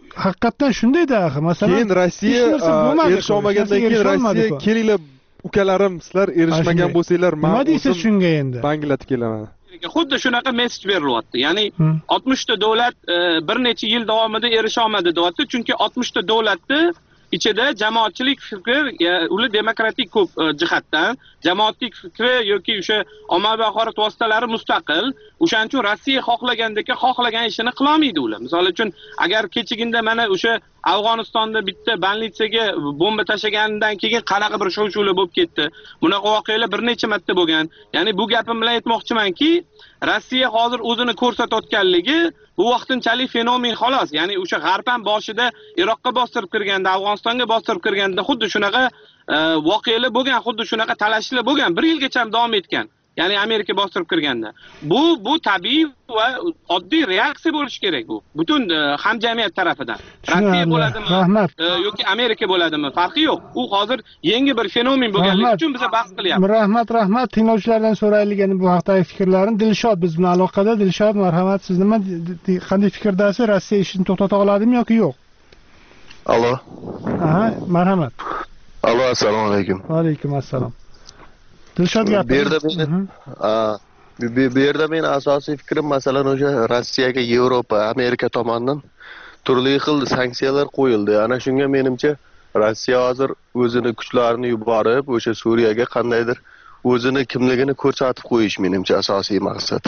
haqiqatdan shundayda axir. Masalan, keyin Rossiya erisha olmagandan keyin Rossiya kelinglar ukalarim, sizlar erishmagan bo'lsanglar, men nima deysiz shunga endi? Banglatga kelaman. Xuddi shunaqa mesej berilyapti. Ya'ni oltmish ta davlat bir necha yil davomida erisha olmadi deyapti, chunki oltmish ta davlatni ichida jamoatchilik fikri, ular demokratik ko'p jihatdan, jamoatchilik fikri yoki o'sha ommaviy axborot vositalari mustaqil. O'shaning uchun Rossiya xohlagandek xohlagan ishini qila olmaydi ular. Misol uchun, agar kechiginda mana o'sha Afg'onistonda bitta banlitsaga bomba tashlagandan keyin qanaqa bir shov-shuvlar bo'lib ketdi. Bunaqa voqealar bir necha marta bo'lgan. Ya'ni bu gapim bilan aytmoqchimanki, Rossiya hozir o'zini ko'rsatayotganligi bu vaqtinchalik fenomen xolos. Ya'ni o'sha G'arban boshida Iroqqa bostirib kirganda, Afg'onistonga bostirib kirganda xuddi shunaqa voqealar bo'lgan, xuddi shunaqa talashlar bo'lgan, bir yilgacha davom etgan. Ya'ni Amerika bostirib kirganda. Bu bu tabiiy va oddiy reaksiya bo'lishi kerak bu. Butun hamjamiyat tarafidan. Rossiya bo'ladimi yoki Amerika bo'ladimi, farqi yo'q. U hozir yangi bir fenomen bo'lganligi uchun biz bahs qilyapmiz. Rahmat, rahmat. Tinglovchilardan so'raylik endi bu haqdagi fikrlarini. Dilshod biz bilan aloqada. Dilshod, marhamat. Siz nima qanday fikrdasiz? Rossiya ishini to'xtata oladimi yoki yo'q? Allo. Aha, marhamat. Allo, assalomu alaykum. Va alaykum assalom. Dilshod gapirdi. Bu yerda meni bu yerda meni asosiy fikrim masalan o'sha Rossiyaga Yevropa, Amerika tomonidan turli xil sanksiyalar qo'yildi. Ana shunga menimcha Rossiya hozir o'zini kuchlarini yuborib, o'sha Suriyaga qandaydir o'zini kimligini ko'rsatib qo'yish menimcha asosiy maqsad.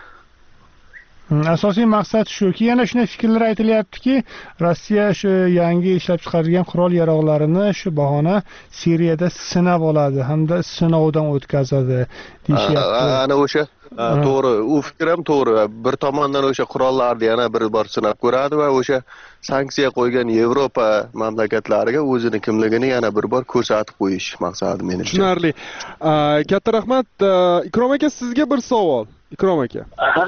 Asosiy maqsad shuki, yana shunday fikrlar aytilyaptiki, Rossiya shu yangi ishlab chiqarilgan qurol yaroqlarini shu bahona Suriyada sinab oladi hamda sinovdan o'tkazadi deyishyapti. Ana o'sha to'g'ri, u fikr ham to'g'ri. Bir tomondan o'sha qurollarni yana bir bor sinab ko'radi va o'sha sanksiya qo'ygan Yevropa mamlakatlariga o'zini kimligini yana bir bor ko'rsatib qo'yish maqsadi menimcha. Tushunarli. Katta rahmat. Ikrom aka, sizga bir savol. Ikrom aka.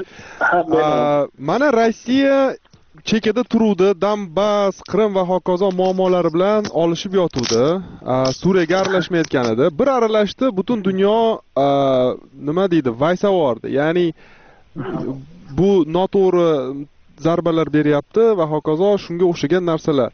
Mana Rossiya chekada turuvdi, Donbass, Qrim va hokazo muammolari bilan olishib yotuvdi. Suriyaga aralashmayotgan edi. Bir aralashdi, butun dunyo nima deydi, vaysavordi. Ya'ni bu noto'g'ri zarbalar beryapti va hokazo shunga o'xshagan narsalar.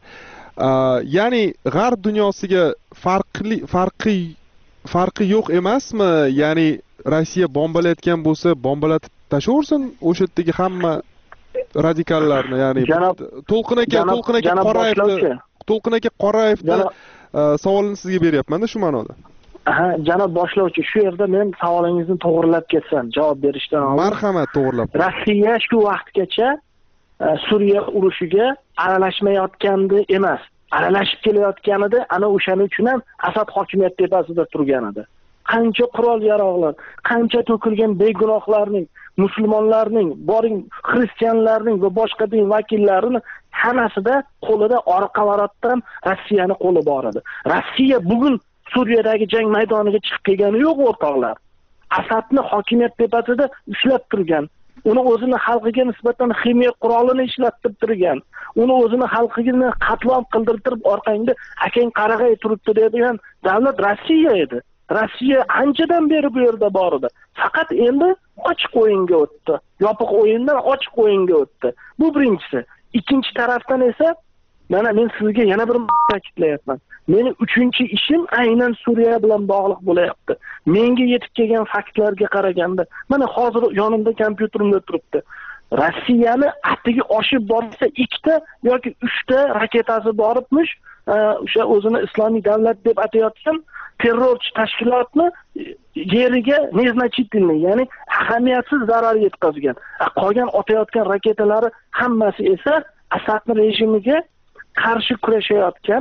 Ya'ni G'arb dunyosiga farqli farqi farqi yo'q emasmi? Ya'ni Rossiya bombalayotgan bo'lsa, bombalatib tashaversin o'sha yerdagi hamma radikallarni, ya'ni To'lqin aka, To'lqin aka Qorayevni, To'lqin aka Qorayevni savolini sizga beryapman-da shu ma'noda. Aha, janob boshlovchi, shu yerda men savolingizni to'g'rilab ketsam, javob berishdan oldin. Marhamat, to'g'rilab. Rossiya shu vaqtgacha Suriya urushiga aralashmayotgandi emas. Aralashib kelayotganida ana o'shaning uchun ham Asad hokimiyat tepasida turgan edi. Qancha qurol yaroqlar, qancha to'kilgan begunohlarning, musulmonlarning, boring xristianlarning va boshqa din vakillarini hammasida qo'lida orqa-varotdan Rossiyani qo'li bor edi. Rossiya bugun Suriyadagi jang maydoniga chiqib kelgani yo'q o'rtoqlar. Asadni hokimiyat tepasida ushlab turgan. Uni o'zini xalqiga nisbatan ximiya qurolini ishlatib turgan. Uni o'zini xalqiga qatlom qildirib orqangda akang qarag'ay turibdi deydigan davlat Rossiya edi. Rossiya anchadan beri bu yerda bor edi. Faqat endi ochiq o'yinga o'tdi. Yopiq o'yindan ochiq o'yinga o'tdi. Bu birinchisi. Ikkinchi tarafdan esa mana men sizga yana bir ta'kidlayapman. Mening uchinchi ishim aynan Suriya bilan bog'liq bo'layapti. Menga yetib kelgan faktlarga qaraganda, mana hozir yonimda kompyuterimda turibdi. Rossiyani atigi oshib borsa ikkita yoki uchta raketasi boribmish, o'sha o'zini islomiy davlat deb atayotgan terrorchi tashkilotni yeriga neznachitilniy, ya'ni ahamiyatsiz zarar yetkazgan. Qolgan otayotgan raketalari hammasi esa Asadning rejimiga qarshi kurashayotgan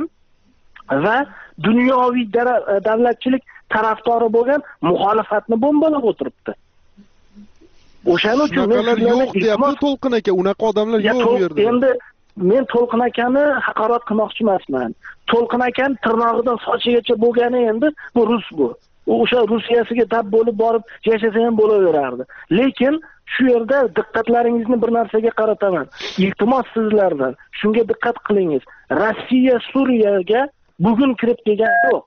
va dunyoviy davlatchilik tarafdori bo'lgan muxolifatni bombalab o'tiribdi. O'shaning uchun unaqa yo'q deyapti To'lqin aka, unaqa odamlar yo'q bu yerda. Endi men To'lqin akani haqorat qilmoqchi emasman. To'lqin akani tirnog'idan sochigacha bo'lgani endi bu rus bu. U o'sha Rusiyasiga dab bo'lib borib yashasa ham bo'laverardi. Lekin shu yerda diqqatlaringizni bir narsaga qarataman. Iltimos sizlardan shunga diqqat qilingiz. Rossiya Suriyaga bugun kirib kelgani yo'q.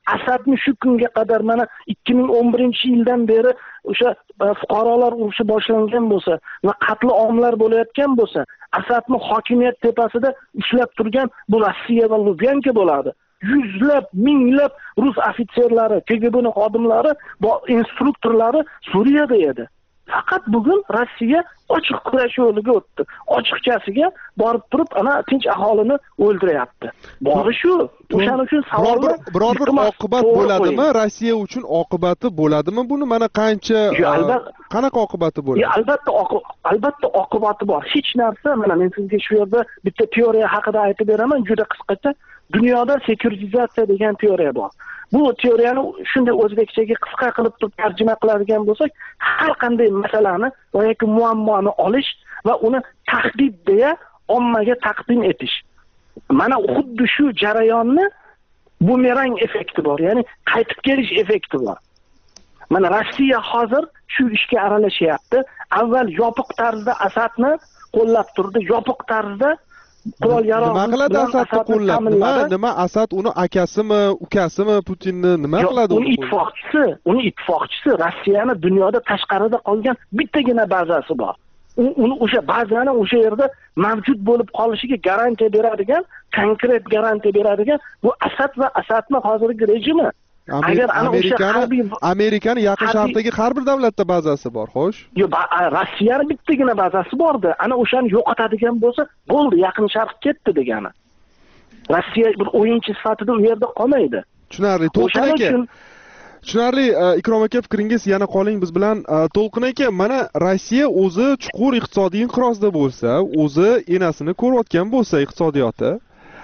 Asadni shu kunga qadar mana ikki ming o'n birinchi yildan beri o'sha fuqarolar urushi boshlangan bo'lsa va qatl omlar bo'layotgan bo'lsa, Asadni hokimiyat tepasida ushlab turgan bu Rossiya va Lubyanka bo'ladi. Yuzlab, minglab rus ofitserlari, K G B ning xodimlari, instruktorlari Suriyada edi. Faqat bugun Rossiya ochiq kurash yo'liga o'tdi. Ochiqchasiga borib turib, ana tinch aholini o'ldiryapti. Bori shu. O'shaning uchun savollar biror bir oqibat bo'ladimi? Rossiya uchun oqibati bo'ladimi? Buni mana qancha qanaqa oqibati bo'ladi? Albatta, albatta oqibati bor. Hech narsa, mana men sizga shu yerda bitta teoriya haqida aytib beraman, juda qisqacha. Dunyoda sekuritizatsiya degan teoriya bor. Bu teoriyani shunday o'zbekchaga qisqa qilib turib tarjima qiladigan bo'lsak, har qanday masalani yoki muammoni olish va uni tahdid deya ommaga taqdim etish. Mana xuddi shu jarayonni bumerang effekti bor, ya'ni qaytib kelish effekti bor. Mana Rossiya hozir shu ishga aralashyapti. Avval yopiq tarzda Asadni qo'llab turdi, yopiq tarzda qurol yarog' nima qiladi Asadni qo'llab? Nima nima Asad uni akasimi, ukasimi Putinni nima qiladi? Uni ittifoqchisi, uni ittifoqchisi Rossiyani dunyoda tashqarida qolgan bittagina bazasi bor. Uni o'sha bazani o'sha yerda mavjud bo'lib qolishiga garantiya beradigan, konkret garantiya beradigan bu Asad va Asadni hozirgi rejimi. Agar ana o'sha harbiy Amerikani yaqin sharqdagi har bir davlatda bazasi bor, xo'sh? Yo'q, Rossiyaning bittagina bazasi bor-da. Ana o'shani yo'qotadigan bo'lsa, bo'ldi, yaqin sharq ketdi degani. Rossiya bir o'yinchi sifatida u yerda qolmaydi. Tushunarli. To'lqin aka. Tushunarli, Ikrom aka, fikringiz yana qoling biz bilan. To'lqin aka, mana Rossiya o'zi chuqur iqtisodiy inqirozda bo'lsa, o'zi enasini ko'rayotgan bo'lsa iqtisodiyoti,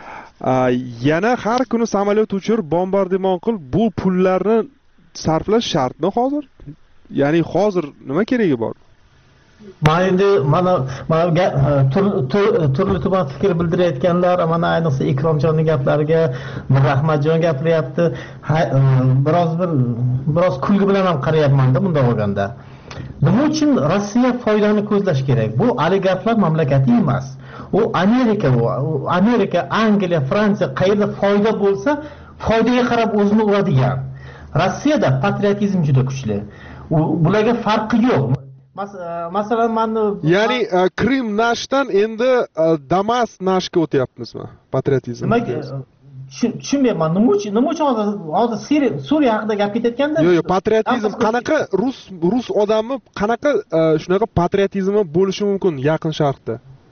yana har kuni samolyot uchirib bombardimon qil, bu pullarni sarflash shartmi hozir? Ya'ni hozir nima keragi bor? Mana endi mana mana turli tuman fikr bildirayotganlar, mana ayniqsa Ikromjonning gaplariga Rahmatjon gapiryapti. Biroz bir biroz kulgi bilan ham qarayapman-da bunda bo'lganda. Nima uchun Rossiya foydani ko'zlash kerak? Bu oligarxlar mamlakati emas. U Amerika, u Amerika, Angliya, Fransiya qayerda foyda bo'lsa, foydaga qarab o'zini uradigan. Rossiyada patriotizm juda kuchli. Bularga farqi yo'q. Masalan, men ya'ni Krim nashdan endi Damas nashga o'tyapmizmi? Patriotizm. Nimaga tushunmayman. Nima uchun nima uchun hozir hozir Suriya haqida gap ketayotganda? Yo'q, yo'q, patriotizm qanaqa rus rus odami qanaqa shunaqa patriotizmi bo'lishi mumkin yaqin sharqda?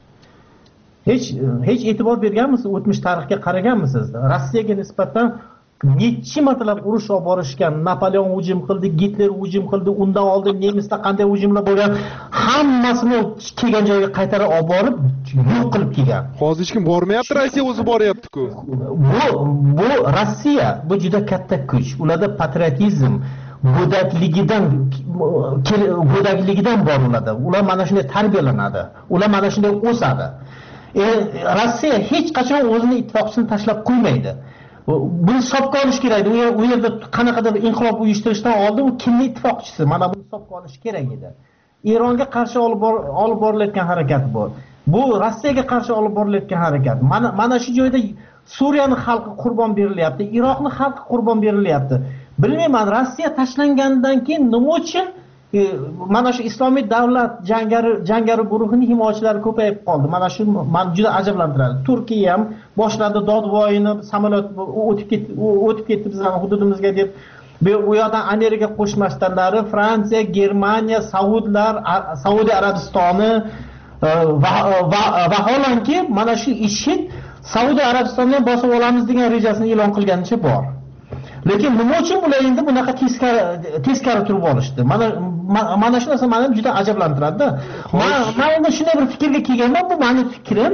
Hech hech e'tibor berganmisiz? O'tmish tarixga qaraganmisiz? Rossiyaga nisbatan necha martalab urush olib borishgan? Napoleon hujum qildi, Gitler hujum qildi, undan oldin nemislar qanday hujumlar bo'lgan? Hammasini kelgan joyga qaytarib olib borib, yo'q qilib kelgan. Hozir hech kim bormayapti, Rossiya o'zi boryapti-ku. Bu bu Rossiya, bu juda katta kuch. Ularda patriotizm go'dakligidan go'dakligidan bor ularda. Ular mana shunday tarbiyalanadi. Ular mana shunday o'sadi. E, Rossiya hech qachon o'zini ittifoqchisini tashlab qo'ymaydi. Buni hisobga olish kerak. U yerda qanaqadir inqilob uyushtirishdan oldin u kimning ittifoqchisi? Mana buni hisobga olish kerak edi. Eronga qarshi olib olib borilayotgan harakat bu. Bu Rossiyaga qarshi olib borilayotgan harakat. Mana mana shu joyda Suriyaning xalqi qurbon berilyapti, Iroqning xalqi qurbon berilyapti. Bilmayman, Rossiya tashlangandan keyin nima uchun mana shu islomiy davlat jangari jangari guruhining himoyachilari ko'payib qoldi. Mana shu meni juda ajablantiradi. Turkiya ham boshladi dodvoyini, samolyot o'tib ketdi, o'tib ketdi bizning hududimizga deb. Bu yoqdan Amerika qo'shma shtatlari, Fransiya, Germaniya, Saudlar, Saudiya Arabistoni va vaholanki mana shu IShID Saudiya Arabistondan bosib olamiz degan rejasini e'lon qilganicha bor. Lekin nima uchun ular endi bunaqa teskari teskari turib olishdi? Mana mana shu narsa meni juda ajablantiradi. Men endi shunday bir fikrga kelganman, bu meni fikrim.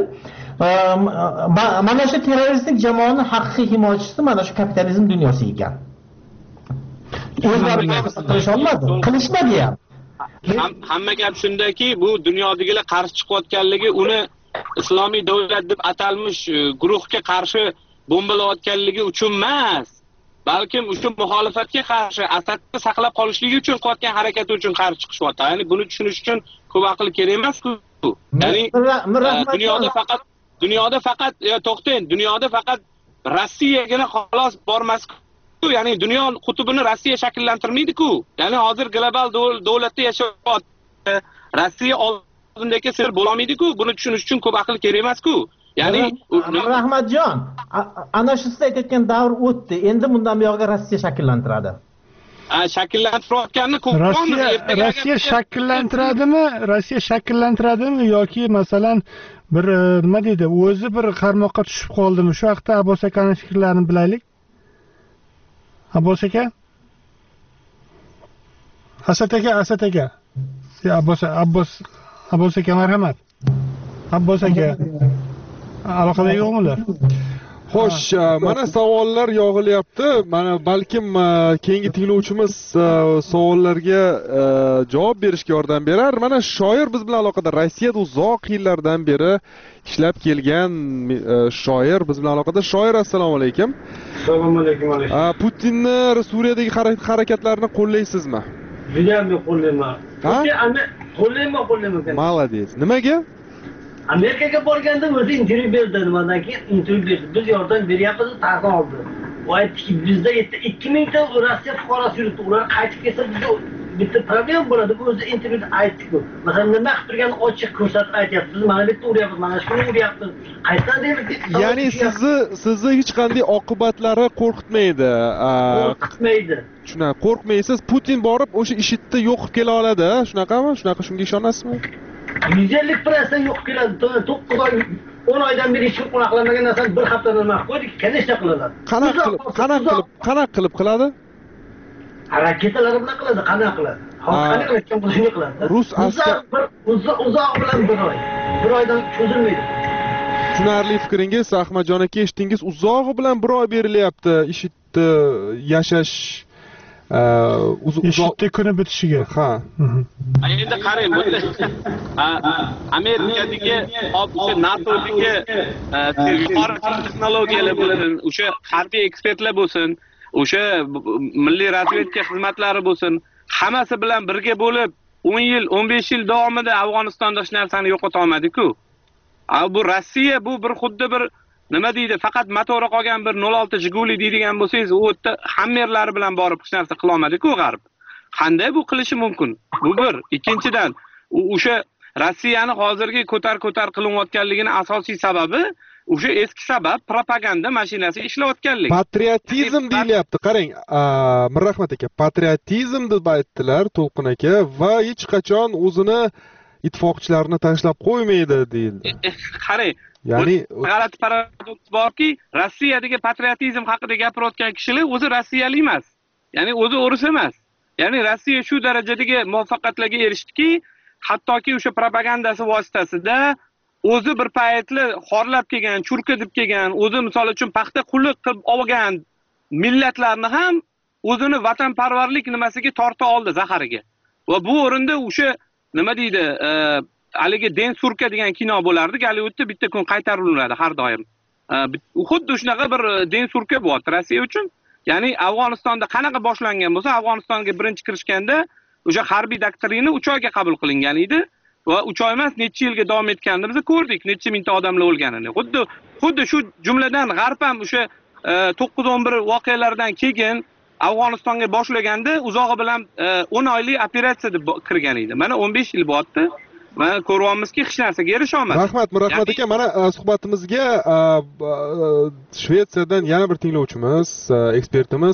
Mana shu terroristik jamoaning haqiqiy himoyachisi mana shu kapitalizm dunyosi ekan. O'zlari qilisha olmadi, qilishmadi ham. Hamma gap shundaki, bu dunyodigilar qarshi chiqayotganligi uni islomiy davlat deb atalmish guruhga qarshi bombalayotganligi uchun emas. Balkim o'sha muxolifatga qarshi, Asadni saqlab qolishligi uchun qilayotgan harakati uchun qarshi chiqishyapti. Ya'ni buni tushunish uchun ko'p aql kerak emas-ku. Ya'ni dunyoda faqat dunyoda faqat to'xtang, dunyoda faqat Rossiyagina xolos bormas ya'ni dunyo qutbini Rossiya shakllantirmaydi-ku. Ya'ni hozir global davlatda yashayapti. Rossiya oldindagi sir bo'la olmaydi-ku. Buni tushunish uchun ko'p aql kerak emas-ku. Ya'ni Rahmatjon, ana shu siz aytayotgan davr o'tdi. Endi bundan buyog'iga Rossiya shakllantiradi. shakllantirayotganini ko'proq Rossiya Rossiya shakllantiradimi? Rossiya shakllantiradimi yoki masalan bir nima deydi, o'zi bir qarmoqqa tushib qoldimi? Shu haqda Abbos akaning fikrlarini bilaylik. Abbos aka? Asad aka, Asad aka. Abbos Abbos Abbos aka marhamat. Abbos aka. Aloqada yo'qmilar? Xo'sh, mana savollar yog'ilyapti. Mana balkim keyingi tinglovchimiz savollarga javob berishga yordam berar. Mana shoir biz bilan aloqada, Rossiyada uzoq yillardan beri ishlab kelgan shoir biz bilan aloqada. Shoir, assalomu alaykum. Assalomu alaykum. Putinni Suriyadagi harakatlarini qo'llaysizmi? Judayam qo'llayman. Putin qo'llayman, qo'llayman. Молодец. Nimaga? Amerikaga borganda o'zi intervyu berdi, nimadan keyin intervyu berdi. Biz yordam beryapmiz, ta'zim oldi. U aytdiki, bizda ikki ming ta Rossiya fuqarosi yuribdi. Ular qaytib kelsa bizda bitta problem bo'ladi. Bu o'zi intervyuda aytdi-ku. Masalan, nima qilib turganini ochiq ko'rsatib aytyapti. Biz mana bu yerda uryapmiz, mana shuni uryapmiz. Qayerdan deylik? Ya'ni sizni sizni hech qanday oqibatlari qo'rqitmaydi. Qo'rqitmaydi. Shuna qo'rqmaysiz. Putin borib o'sha ishitni yo'q qilib kela oladi, shunaqami? Shunaqa shunga ishonasizmi? yuz ellik prosent yo'q keladi. to'qqiz oy, o'n oydan beri hech kim qilmagan narsani bir haftada nima qo'ydik, qancha qiladi? Qanaqa qilib, qanaqa qilib, qanaqa qilib qiladi? Raketalar bilan qiladi, qanaqa qiladi? Hozir qanaqa qilayotgan bo'lsa qiladi. Rus askar uzoq bilan bir oy. Bir oydan cho'zilmaydi. Tushunarli fikringiz, Ahmadjon aka, eshitdingiz, uzog'i bilan bir oy berilyapti ishitdi yashash ishitdi kuni bitishiga. Ha. Endi qarang, bunda Amerikadagi, o'sha NATOdagi yuqori texnologiyalar bo'lsin, o'sha harbiy ekspertlar bo'lsin, o'sha milliy razvedka xizmatlari bo'lsin, hammasi bilan birga bo'lib o'n yil, o'n besh yil davomida Afg'onistonda hech narsani yo'qota olmadi-ku. Bu Rossiya bu bir xuddi bir nima deydi, faqat motori qolgan bir nol olti Jiguli deydigan bo'lsangiz, u yerda hammerlari bilan borib hech narsa qila olmadi-ku G'arb. Qanday bu qilishi mumkin? Bu bir. Ikkinchidan, o'sha Rossiyani hozirgi ko'tar-ko'tar qilinayotganligini asosiy sababi o'sha eski sabab propaganda mashinasi ishlayotganligi. Patriotizm deyilyapti. Qarang, Mirrahmat aka, patriotizm deb aytdilar To'lqin aka va hech qachon o'zini ittifoqchilarni tashlab qo'ymaydi deyildi. Qarang, ya'ni g'alati paradoks borki, Rossiyadagi patriotizm haqida gapirayotgan kishilar o'zi rossiyalik emas. Ya'ni o'zi o'ris emas. Ya'ni Rossiya shu darajadagi muvaffaqiyatlarga erishdiki, hattoki o'sha propagandasi vositasida o'zi bir paytlar xorlab kelgan, churka deb kelgan, o'zi misol uchun paxta qulluq qilib olgan millatlarni ham o'zini vatanparvarlik nimasiga torta oldi zahariga. Va bu o'rinda o'sha nima deydi, haligi Den Surka degan kino bo'lardi, Gollivudda bitta kun qaytariladi har doim. Xuddi shunaqa bir Den Surka bo'lyapti Rossiya uchun. Ya'ni Afg'onistonda qanaqa boshlangan bo'lsa, Afg'onistonga birinchi kirishganda o'sha harbiy doktrina uch oyga qabul qilingan edi va uch oy emas, necha yilga davom etganini biz ko'rdik, necha mingta odamlar o'lganini. Xuddi xuddi shu jumladan G'arb ham o'sha to'qqiz o'n bir voqealardan keyin Afg'onistonga boshlaganda uzog'i bilan o'n oylik operatsiya deb kirgan edi. Mana o'n besh yil bo'lyapti. Mana ko'ryapmizki, hech narsaga erisha olmadi. Rahmat, Rahmat aka, mana suhbatimizga Shvetsiyadan yana bir tinglovchimiz, ekspertimiz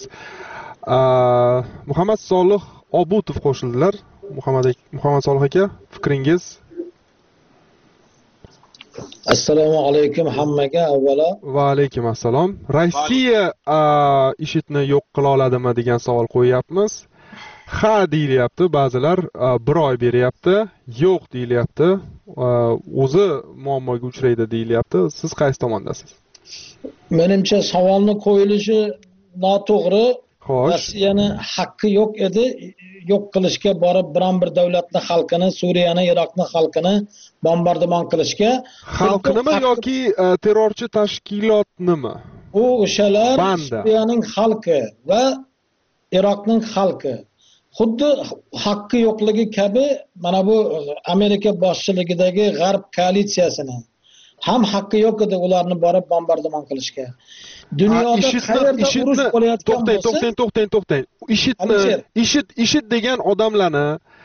Muhammad Solih Obutov qo'shildilar. Muhammad Muhammad Solih aka, fikringiz? Assalomu alaykum hammaga avvalo. Va alaykum assalom. Rossiya ishitni yo'q qila oladimi degan savol qo'yapmiz. Ha deyilyapti, ba'zilar bir oy beryapti, yo'q deyilyapti, o'zi muammoga uchraydi deyilyapti. Siz qaysi tomondasiz? Menimcha savolni qo'yilishi noto'g'ri. Rossiyani haqqi yo'q edi, yo'q qilishga borib biron bir davlatni xalqini, Suriyani, Iroqni xalqini bombardimon qilishga. Xalqnimi yoki terrorchi tashkilotnimi? U o'shalar Suriyaning xalqi va Iroqning xalqi. Xuddi haqqi yo'qligi kabi mana bu Amerika boshchiligidagi G'arb koalitsiyasini ham haqqi yo'q edi ularni borib bombardimon qilishga. Dunyoda qayerda urush bo'layotgan bo'lsa, to'xtang, to'xtang, to'xtang. IShIDni, IShID, IShID degan odamlarni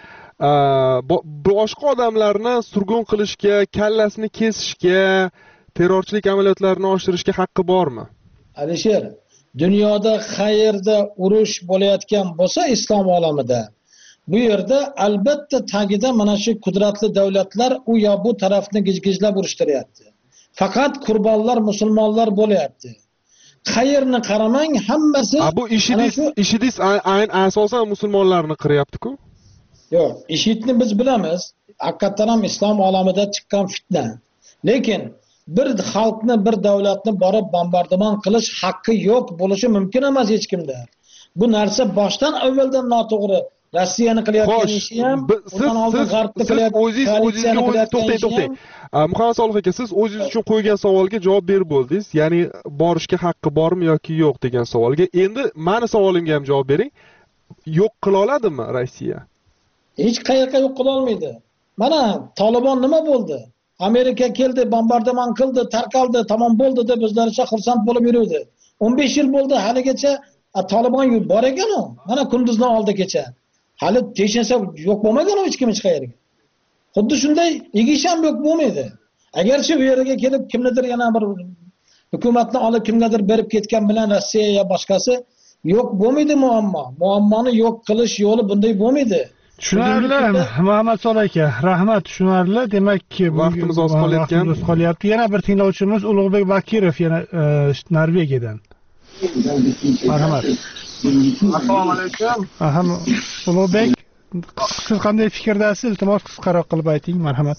boshqa odamlarni surgun qilishga, kallasini kesishga, terrorchilik amaliyotlarini oshirishga haqqi bormi? Alisher, dunyoda qayerda urush bo'layotgan bo'lsa islom olamida, bu yerda albatta tagida mana shu qudratli davlatlar u yo bu tarafni gijgijlab urishtiryapti. Faqat qurbonlar musulmonlar bo'layapti. Qayerni qaramang, hammasi bu IShID IShID ayn asosan musulmonlarni qiryapti-ku. Yo'q, IShIDni biz bilamiz. Haqiqatan ham islom olamida chiqqan fitna. Lekin bir xalqni, bir davlatni borib bombardimon qilish haqqi yo'q bo'lishi mumkin emas hech kimda. Bu narsa boshdan avvaldan noto'g'ri. Rossiyani qilayotgan ishi ham, undan oldin G'arbni qilayotgan, to'xtang, to'xtang. Muhammad Solih aka, siz o'zingiz uchun qo'ygan savolga javob berib bo'ldingiz. Ya'ni borishga haqqi bormi yoki yo'q degan savolga. Endi meni savolimga ham javob bering. Yo'q qila oladimi Rossiya? Hech qayerga yo'q qila olmaydi. Mana Tolibon nima bo'ldi? Amerika keldi, bombardimon qildi, tarqaldi, tamom bo'ldi deb o'zlaricha xursand bo'lib yuruvdi. o'n besh yil bo'ldi, haligacha Tolibon bor ekan-ku. Mana kunduzdan oldigacha. Hali tekshirsa yo'q bo'lmagan hech kim hech qayerga. Xuddi shunday egish ham yo'q bo'lmaydi. Agarchi bu yerga kelib kimnidir yana bir hukumatni olib kimgadir berib ketgan bilan Rossiya ya boshqasi yo'q bo'lmaydi muammo. Muammoni yo'q qilish yo'li bunday bo'lmaydi. Tushunarli, Muhammad Solih aka, rahmat, tushunarli. Demak, vaqtimiz oz qolayotgan. Qolyapti. Yana bir tinglovchimiz Ulug'bek Bakirov, yana Norvegiyadan. Marhamat. Assalomu alaykum. Aha, Ulug'bek, siz qanday fikrdasiz? Iltimos qisqaroq qilib ayting, marhamat.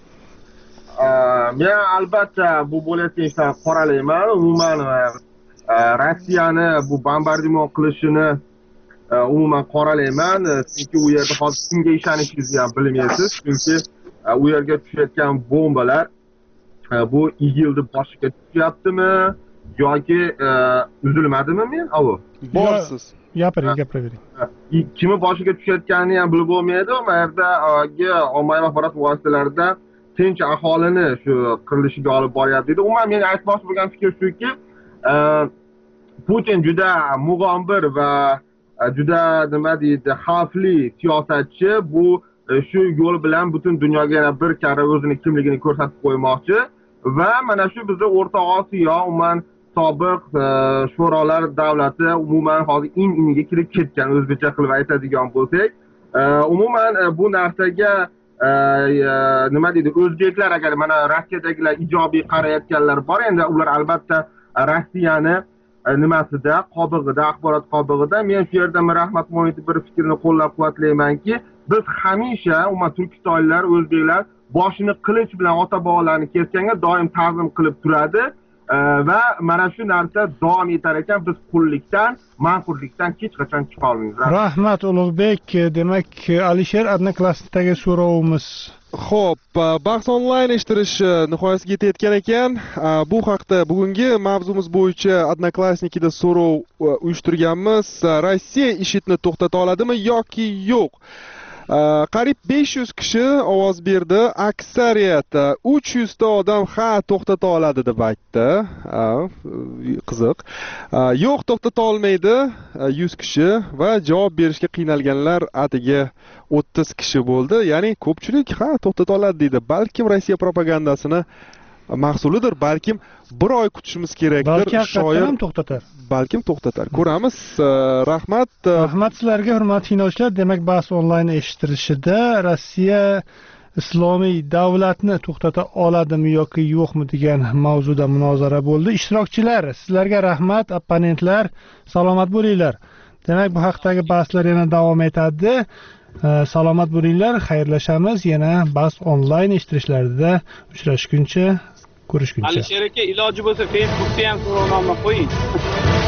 Men albatta bu bo'layotgan ishlarni qoralayman. Umuman Rossiyani bu bombardimon qilishini umuman qoralayman. Chunki u yerda hozir kimga ishonishingizni ham bilmaysiz. Chunki u yerga tushayotgan bombalar bu ISILni boshiga tushyaptimi yoki uzilmadimi men? Avo. Borsiz. Gapiring, gapiravering. Kimi boshiga tushayotganini ham bilib bo'lmaydi. Bu yerda ommaviy axborot vositalarida tinch aholini shu qirilishiga olib boryapti deydi. Umuman men aytmoqchi bo'lgan fikr shuki, Putin juda mug'ombir va juda nima deydi, xavfli siyosatchi. Bu shu yo'l bilan butun dunyoga yana bir karra o'zini kimligini ko'rsatib qo'ymoqchi va mana shu bizning O'rta Osiyo, umuman sobiq sho'rolar davlati umuman hozir in-iniga kirib ketgan, o'zbekcha qilib aytadigan bo'lsak. Umuman bu narsaga nima deydi, o'zbeklar agar mana Rossiyadagilar ijobiy qarayotganlar bor, endi ular albatta Rossiyani nimasida, qobig'ida, axborot qobig'ida. Men shu yerda Rahmat Mo'minov bir fikrni qo'llab-quvvatlaymanki, biz hamisha umuman turkistonliklar, o'zbeklar boshini qilich bilan ota-bobolarni kesganga doim ta'zim qilib turadi va mana shu narsa davom etar ekan. Biz qullikdan, manqurtlikdan hech qachon chiqa olmaymiz. Rahmat Ulug'bek. Demak, Alisher Adnoklassnikdagi so'rovimiz. Xo'p, bahs onlayn eshittirishi nihoyasiga yetayotgan ekan. Bu haqda bugungi mavzumiz bo'yicha Adnoklassnikida so'rov uyushtirganmiz. Rossiya IShIDni to'xtata oladimi yoki yo'q? Qariyb besh yuz kishi ovoz berdi. Aksariyat uch yuz ta odam ha to'xtata oladi deb aytdi. Qiziq. Yo'q, to'xtata olmaydi yuz kishi va javob berishga qiynalganlar atigi o'ttiz kishi bo'ldi. Ya'ni ko'pchilik ha to'xtata oladi deydi. Balkim Rossiya propagandasini mahsulidir, balkim bir oy kutishimiz kerakdir. Shoir ham to'xtatar. Balkim to'xtatar. Ko'ramiz. Rahmat. Rahmat sizlarga, hurmatli tinglovchilar. Demak, bahs onlayn eshittirishida Rossiya islomiy davlatni to'xtata oladimi yoki yo'qmi degan mavzuda munozara bo'ldi. Ishtirokchilar, sizlarga rahmat, opponentlar, salomat bo'linglar. Demak, bu haqdagi bahslar yana davom etadi. Salomat bo'linglar, xayrlashamiz. Yana bahs onlayn eshittirishlarida uchrashguncha, ko'rishguncha. Alisher aka, iloji bo'lsa Facebookda ham so'rovnoma qo'ying.